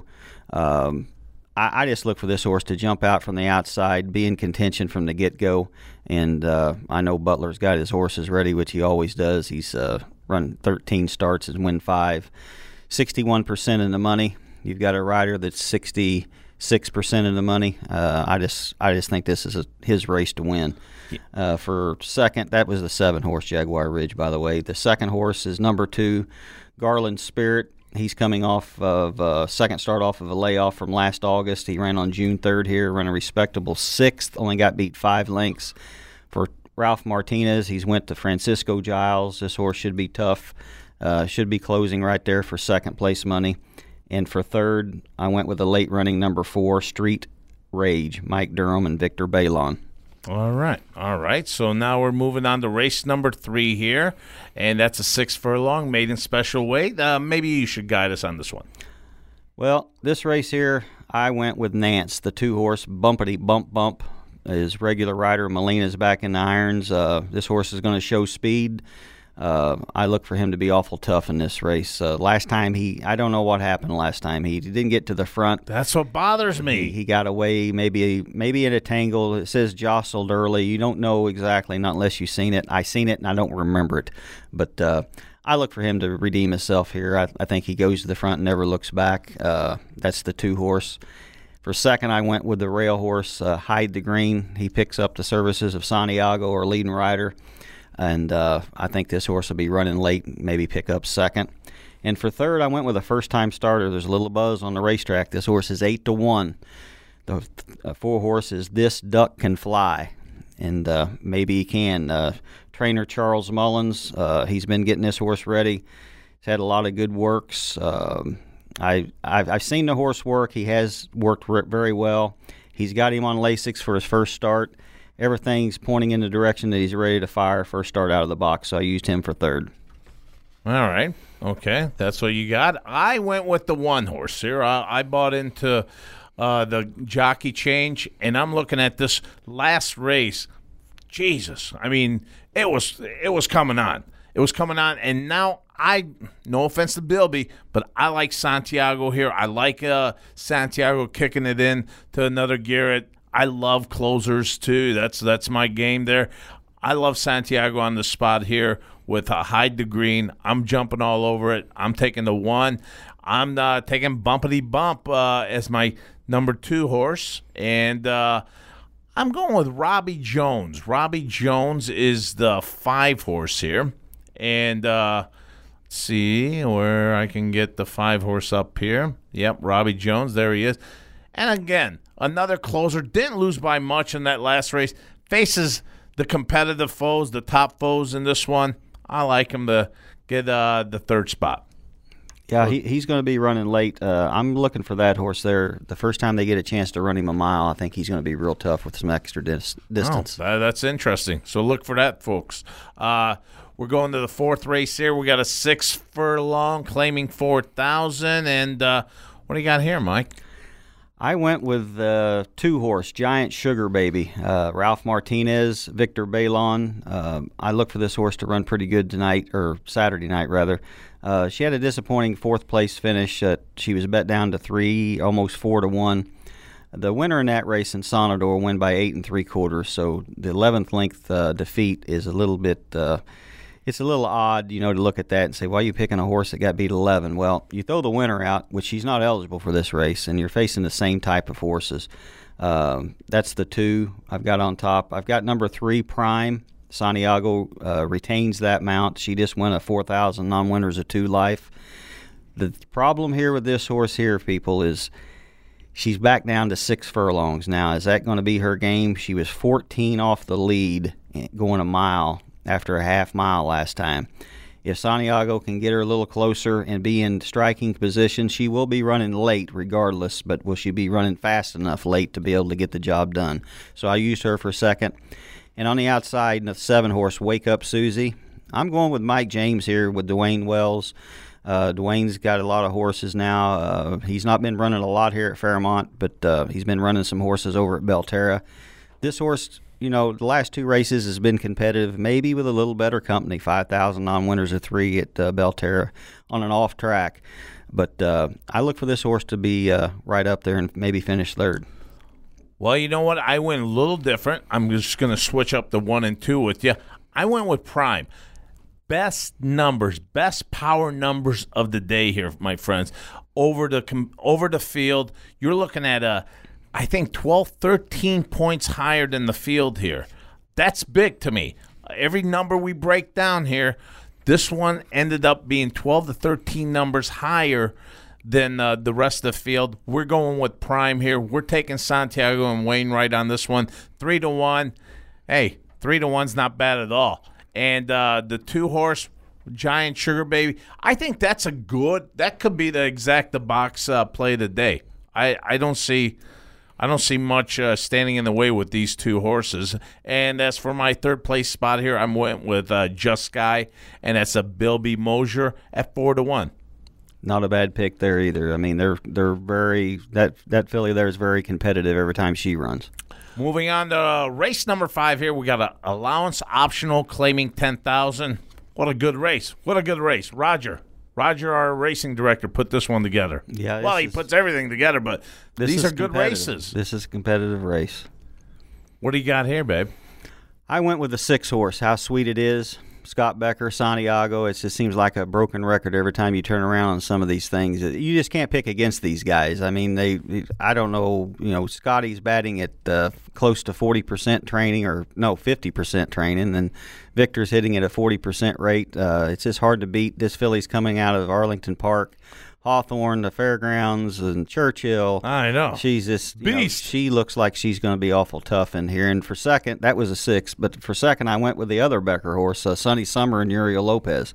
Um, I, I just look for this horse to jump out from the outside, be in contention from the get-go. And uh, I know Butler's got his horses ready, which he always does. He's uh, run thirteen starts and win five. sixty-one percent in the money. You've got a rider that's sixty-six percent in the money. Uh, I just I just think this is a, his race to win. Uh, for second, that was the seven-horse Jaguar Ridge, by the way. The second horse is number two, Garland Spirit. He's coming off of uh, second start off of a layoff from last August. He ran on June third here, ran a respectable sixth, only got beat five lengths. For Ralph Martinez, he's went to Francisco Giles. This horse should be tough, uh, should be closing right there for second place money. And for third, I went with the late running number four, Street Rage, Mike Durham and Victor Balon. All right, all right. So now we're moving on to race number three here, and that's a six furlong maiden special weight. Uh, maybe you should guide us on this one. Well, this race here, I went with Nance, the two-horse Bumpity Bump Bump. His regular rider, Molina's back in the irons. Uh, this horse is going to show speed. Uh, I look for him to be awful tough in this race. Uh, last time he, I don't know what happened last time. He, he didn't get to the front. That's what bothers me. He, he got away, maybe maybe in a tangle. It says jostled early. You don't know exactly, not unless you've seen it. I seen it and I don't remember it. But uh, I look for him to redeem himself here. I, I think he goes to the front and never looks back. Uh, that's the two horse. For second, I went with the rail horse, uh, Hide the Green. He picks up the services of Santiago, or leading rider. And uh, I think this horse will be running late, maybe pick up second. And for third, I went with a first-time starter. There's a little buzz on the racetrack. This horse is eight to one. The uh, four horse is This Duck Can Fly, and uh, maybe he can. Uh, trainer Charles Mullins, uh, he's been getting this horse ready. He's had a lot of good works. Um, I I've, I've seen the horse work. He has worked re- very well. He's got him on Lasix for his first start. Everything's pointing in the direction that he's ready to fire first start out of the box, so I used him for third. All right. Okay, that's what you got. I went with the one horse here. I, I bought into uh, the jockey change, and I'm looking at this last race. Jesus, I mean, it was it was coming on. It was coming on, and now I, no offense to Bilby, but I like Santiago here. I like uh, Santiago kicking it in to another Garrett. I love closers, too. That's that's my game there. I love Santiago on the spot here with a Hide the Green. I'm jumping all over it. I'm taking the one. I'm uh, taking Bumpity Bump uh, as my number two horse. And uh, I'm going with Robbie Jones. Robbie Jones is the five horse here. And uh, let's see where I can get the five horse up here. Yep, Robbie Jones. There he is. And again, another closer. Didn't lose by much in that last race. Faces the competitive foes, the top foes in this one. I like him to get uh, the third spot. Yeah, he, he's going to be running late. Uh, I'm looking for that horse there. The first time they get a chance to run him a mile, I think he's going to be real tough with some extra dis- distance. Oh, that, that's interesting. So look for that, folks. Uh, We're going to the fourth race here. We got a six furlong claiming four thousand. And uh, what do you got here, Mike? I went with uh, two-horse, Giant Sugar Baby, uh, Ralph Martinez, Victor Bailon. Uh, I look for this horse to run pretty good tonight, or Saturday night, rather. Uh, she had a disappointing fourth-place finish. Uh, she was bet down to three, almost four to one. The winner in that race, in Sonador, win by eight and three-quarters, so the eleventh length uh, defeat is a little bit uh, – it's a little odd, you know, to look at that and say, why are you picking a horse that got beat eleven? Well, you throw the winner out, which she's not eligible for this race, and you're facing the same type of horses. Um, that's the two I've got on top. I've got number three, Prime. Santiago uh, retains that mount. She just won a four thousand non-winners of two life. The problem here with this horse here, people, is she's back down to six furlongs now. Is that going to be her game? She was fourteen off the lead going a mile after a half mile last time. If Santiago can get her a little closer and be in striking position, she will be running late regardless, but will she be running fast enough late to be able to get the job done? So I used her for second. And on the outside, in the seven-horse, Wake Up Susie, I'm going with Mike James here with Dwayne Wells. Uh, Dwayne's got a lot of horses now. Uh, he's not been running a lot here at Fairmont, but uh, he's been running some horses over at Belterra. This horse, you know, the last two races has been competitive, maybe with a little better company, five thousand non-winners of three at uh, Belterra on an off track. But uh, I look for this horse to be uh, right up there and maybe finish third. Well, you know what? I went a little different. I'm just going to switch up the one and two with you. I went with Prime. Best numbers, best power numbers of the day here, my friends. Over the over the field, you're looking at a, I think twelve, thirteen points higher than the field here. That's big to me. Every number we break down here, this one ended up being twelve to thirteen numbers higher than uh, the rest of the field. We're going with Prime here. We're taking Santiago and Wainwright on this one. Three to one. Hey, three to one's not bad at all. And uh, the two-horse Giant Sugar Baby, I think that's a good. That could be the exact the box uh, play of the day. I, I don't see, I don't see much uh, standing in the way with these two horses. And as for my third place spot here, I went with uh, Just Sky, and that's a Bilby Mosier at four to one. Not a bad pick there either. I mean, they're they're very that that filly there is very competitive every time she runs. Moving on to uh, race number five here, we got an allowance optional claiming ten thousand. What a good race! What a good race, Roger. Roger, our racing director, put this one together. Yeah. Well, he is, puts everything together, but these are good races. This is a competitive race. What do you got here, babe? I went with the six horse. How Sweet It Is. Scott Becker, Santiago. It just seems like a broken record every time you turn around on some of these things. You just can't pick against these guys. I mean, they. I don't know. You know, Scotty's batting at uh, close to forty percent training, or no, fifty percent training, and Victor's hitting at a forty percent rate. Uh, it's just hard to beat. This filly's coming out of Arlington Park, Hawthorne, the Fairgrounds, and Churchill. I know. She's just you beast. Know, she looks like she's going to be awful tough in here. And for second, that was a six. But for second, I went with the other Becker horse, uh, Sunny Summer and Uriel Lopez.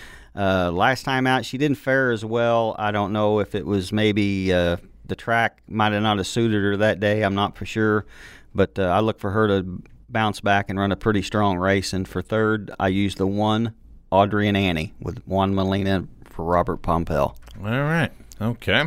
Uh, last time out, she didn't fare as well. I don't know if it was maybe uh, the track might have not have suited her that day. I'm not for sure. But uh, I look for her to bounce back and run a pretty strong race. And for third, I used the one, Audrey and Annie, with Juan Molina for Robert Pompel. All right. Okay.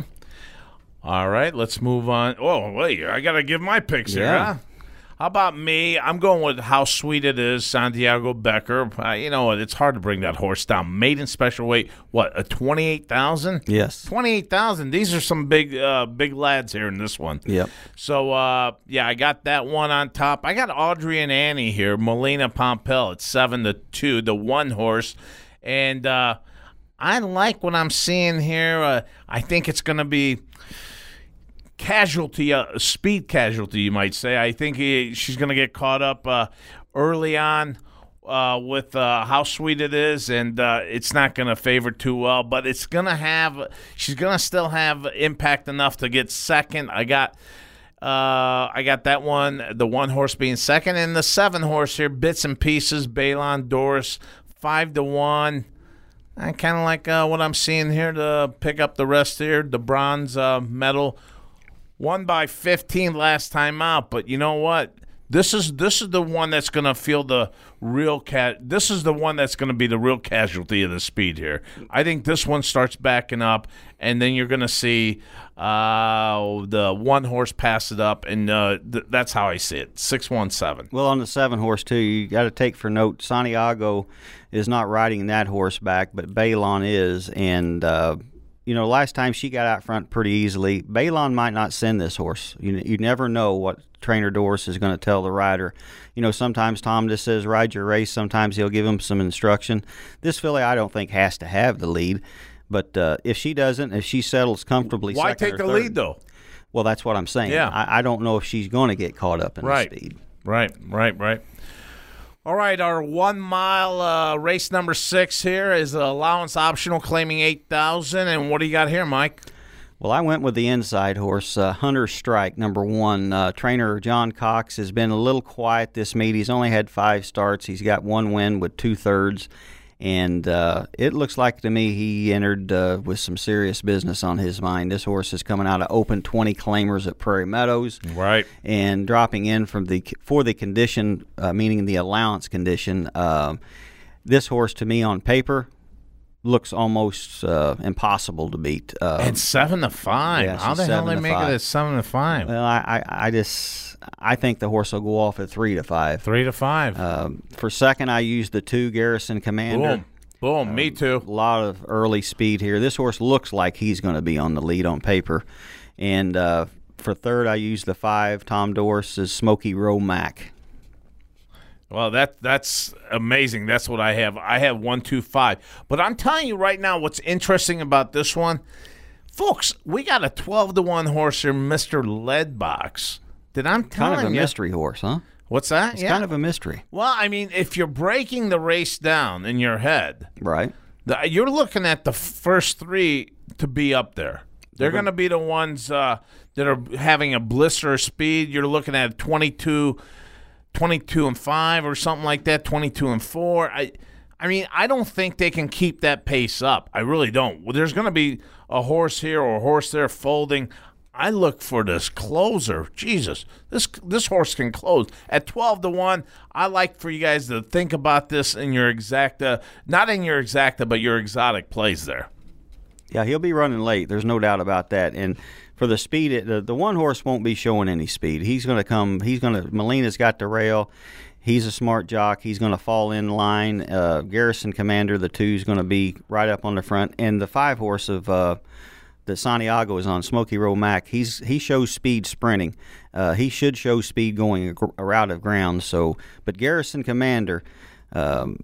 All right. Let's move on. Oh, wait. I got to give my picks here, Yeah. huh? How about me? I'm going with How Sweet It Is, Santiago Becker. Uh, you know what? It's hard to bring that horse down. Maiden special weight, what, a twenty-eight thousand? Yes. twenty-eight thousand. These are some big uh, big lads here in this one. Yep. So, uh, yeah, I got that one on top. I got Audrey and Annie here, Molina Pompel at seven to two, the one horse. And uh, I like what I'm seeing here. Uh, I think it's going to be casualty, uh, speed casualty, you might say. I think he, she's going to get caught up uh, early on uh, with uh, How Sweet It Is, and uh, it's not going to favor too well. But it's going to have, she's going to still have impact enough to get second. I got, uh, I got that one, the one horse being second, and the seven horse here, Bits and Pieces, Balon Doris, five to one. I kind of like uh, what I'm seeing here to pick up the rest here, the bronze uh, medal. Won by fifteen last time out, but you know what? This is this is the one that's going to feel the real ca- This is the one that's going to be the real casualty of the speed here. I think this one starts backing up, and then you're going to see uh, the one horse pass it up, and uh, th- that's how I see it. Six one seven. Well, on the seven horse too, you got to take for note. Santiago is not riding that horse back, but Balon is, and. Uh, You know, last time she got out front pretty easily. Balon might not send this horse. You you never know what Trainer Doris is going to tell the rider. You know, sometimes Tom just says, ride your race. Sometimes he'll give him some instruction. This filly, I don't think, has to have the lead. But uh, if she doesn't, if she settles comfortably Why second take or the third, lead, though? Well, that's what I'm saying. Yeah. I, I don't know if she's going to get caught up in right. the speed. Right, right, right. All right, our one-mile uh, race number six here is allowance optional, claiming eight thousand dollars. And what do you got here, Mike? Well, I went with the inside horse, uh, Hunter Strike, number one. Uh, trainer John Cox has been a little quiet this meet. He's only had five starts. He's got one win with two-thirds. And uh, it looks like to me he entered uh, with some serious business on his mind. This horse is coming out of open twenty claimers at Prairie Meadows, right, and dropping in from the for the condition, uh, meaning the allowance condition. Uh, this horse, to me, on paper, looks almost uh, impossible to beat. Uh, and seven to five. Yeah, How the hell they make five. It at seven to five? Well, I, I, I just. I think the horse will go off at three to five. Three to five. Um, for second, I used the two Garrison Commander. Boom, boom. Um, me too. A lot of early speed here. This horse looks like he's going to be on the lead on paper. And uh, for third, I used the five Tom Doris's Smoky Row Mac. Well, that that's amazing. That's what I have. I have one, two, five. But I'm telling you right now, what's interesting about this one, folks, we got a twelve to one horse here, Mister Leadbox. Did I'm telling kind of a you, mystery horse, huh? What's that? It's yeah. kind of a mystery. Well, I mean, if you're breaking the race down in your head, right, the, you're looking at the first three to be up there. They're going to be the ones uh, that are having a blister of speed. You're looking at twenty-two, twenty-two and five or something like that, twenty-two and four. I, I mean, I don't think they can keep that pace up. I really don't. Well, there's going to be a horse here or a horse there folding. I look for this closer. Jesus, this this horse can close at twelve to one. I like for you guys to think about this in your exacta, not in your exacta, but your exotic plays there. Yeah, he'll be running late. There's no doubt about that. And for the speed, it, the, the one horse won't be showing any speed. He's going to come. He's going to. Molina's got the rail. He's a smart jock. He's going to fall in line. Uh, Garrison Commander, the two, is going to be right up on the front, and the five horse of. Uh, that Santiago is on, Smoky Row Mac, he's he shows speed sprinting. Uh, he should show speed going a, gr- a route of ground. So, but Garrison Commander, um,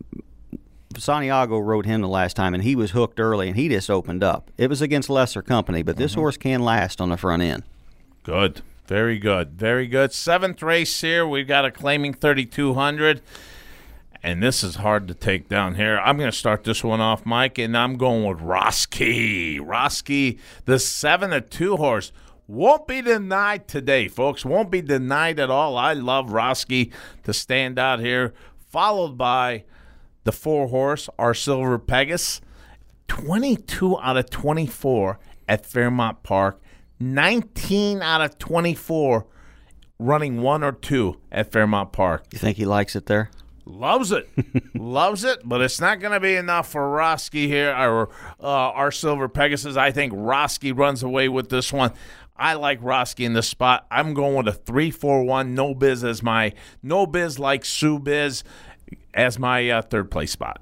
Santiago rode him the last time, and he was hooked early, and he just opened up. It was against lesser company, but this mm-hmm. horse can last on the front end. Good, very good, very good. Seventh race here, we've got a claiming thirty-two hundred. And this is hard to take down here. I'm going to start this one off, Mike, and I'm going with Roski. Roski, the seven to two horse, won't be denied today, folks. Won't be denied at all. I love Roski to stand out here, followed by the four horse, our Silver Pegasus. twenty-two out of twenty-four at Fairmont Park. nineteen out of twenty-four running one or two at Fairmont Park. You think he likes it there? Loves it. Loves it, but it's not going to be enough for Roski here, or uh, our Silver Pegasus. I think Roski runs away with this one. I like Roski in this spot. I'm going with a three four one, No Biz as my, No Biz like Sue Biz as my uh, third place spot.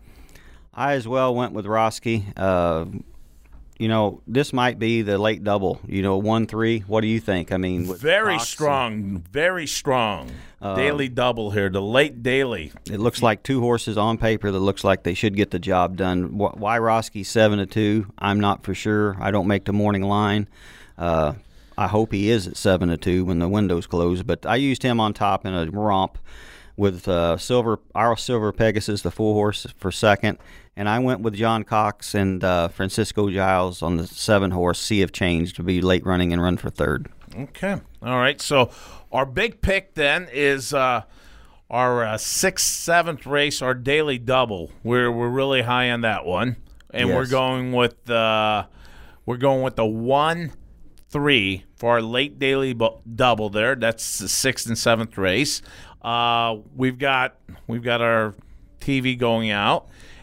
I as well went with Roski. Uh, you know, this might be the late double, you know, one three. What do you think? I mean, with very Cox strong, and, very strong. Uh, daily double here, the late daily. It looks like two horses on paper that looks like they should get the job done. Why Roski seven to two? I'm not for sure. I don't make the morning line. Uh, I hope he is at seven to two when the windows close. But I used him on top in a romp with uh, Silver, our Silver Pegasus, the full horse for second. And I went with John Cox and uh, Francisco Giles on the seven horse, Sea of Change, to be late running and run for third. Okay. All right. So our big pick then is uh, our uh, sixth, seventh race, our daily double. We're we're really high on that one, and yes. we're going with uh, we're going with the one, three for our late daily bu- double there. That's the sixth and seventh race. Uh, we've got we've got our T V going out,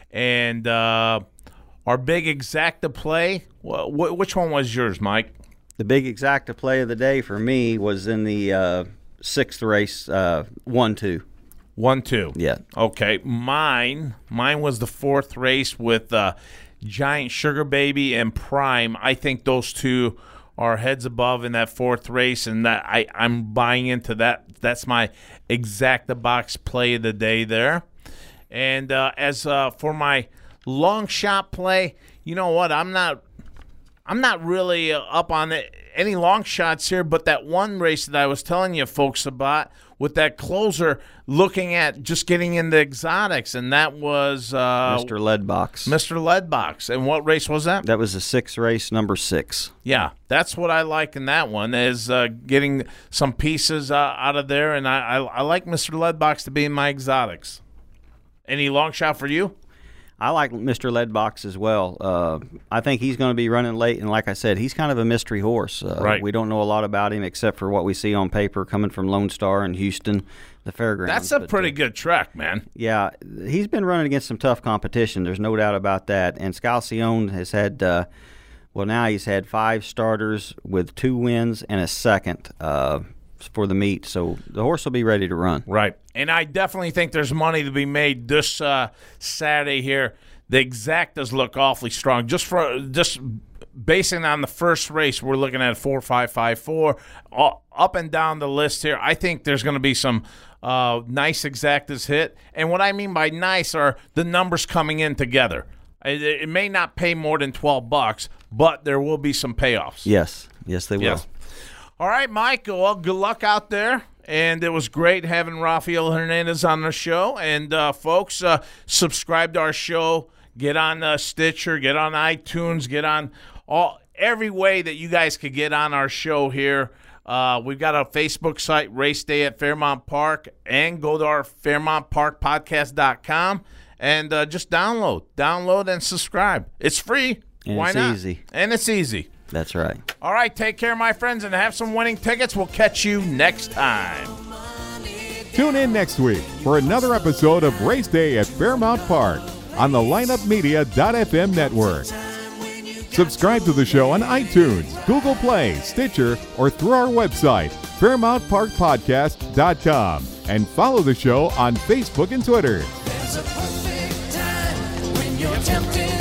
and uh, our big exacta play. Wh- wh- which one was yours, Mike? The big exacta play of the day for me was in the uh, sixth race, uh, one two. One two. Yeah. Okay. Mine mine was the fourth race with uh, Giant Sugar Baby and Prime. I think those two are heads above in that fourth race, and that I, I'm buying into that. That's my exacta box play of the day there. And uh, as uh, for my long shot play, you know what? I'm not I'm not really uh, up on it, any long shots here, but that one race that I was telling you folks about with that closer looking at just getting into exotics, and that was uh, Mister Leadbox. Mister Leadbox. And what race was that? That was the sixth race, number six. Yeah, that's what I like in that one, is uh, getting some pieces uh, out of there, and I, I, I like Mister Leadbox to be in my exotics. Any long shot for you? I like Mister Leadbox as well. Uh, I think he's going to be running late, and like I said, he's kind of a mystery horse. Uh, right. We don't know a lot about him except for what we see on paper coming from Lone Star and Houston, the fairgrounds. That's a but, pretty uh, good track, man. Yeah, he's been running against some tough competition. There's no doubt about that. And Scalcione has had, uh, well, now he's had five starters with two wins and a second uh, for the meet. So the horse will be ready to run. Right. And I definitely think there's money to be made this uh, Saturday here. The exactas look awfully strong. Just for just basing on the first race, we're looking at four five five four. Up and down the list here, I think there's going to be some uh, nice exactas hit. And what I mean by nice are the numbers coming in together. It, it may not pay more than twelve bucks, but there will be some payoffs. Yes. Yes, they will. Yes. All right, Mike. Well, good luck out there. And it was great having Rafael Hernandez on the show. And, uh, folks, uh, subscribe to our show. Get on uh, Stitcher. Get on iTunes. Get on all every way that you guys could get on our show here. Uh, we've got a Facebook site, Race Day at Fairmont Park. And go to our Fairmont Park Podcast dot com. And uh, just download. Download and subscribe. It's free. And Why it's not? easy. And it's easy. That's right. All right, take care, my friends, and have some winning tickets. We'll catch you next time. Tune in next week for another episode of Race Day at Fairmont Park on the line up media dot f m network. Subscribe to the show on iTunes, Google Play, Stitcher, or through our website, Fairmont Park Podcast dot com, and follow the show on Facebook and Twitter. There's a perfect time when you're tempted.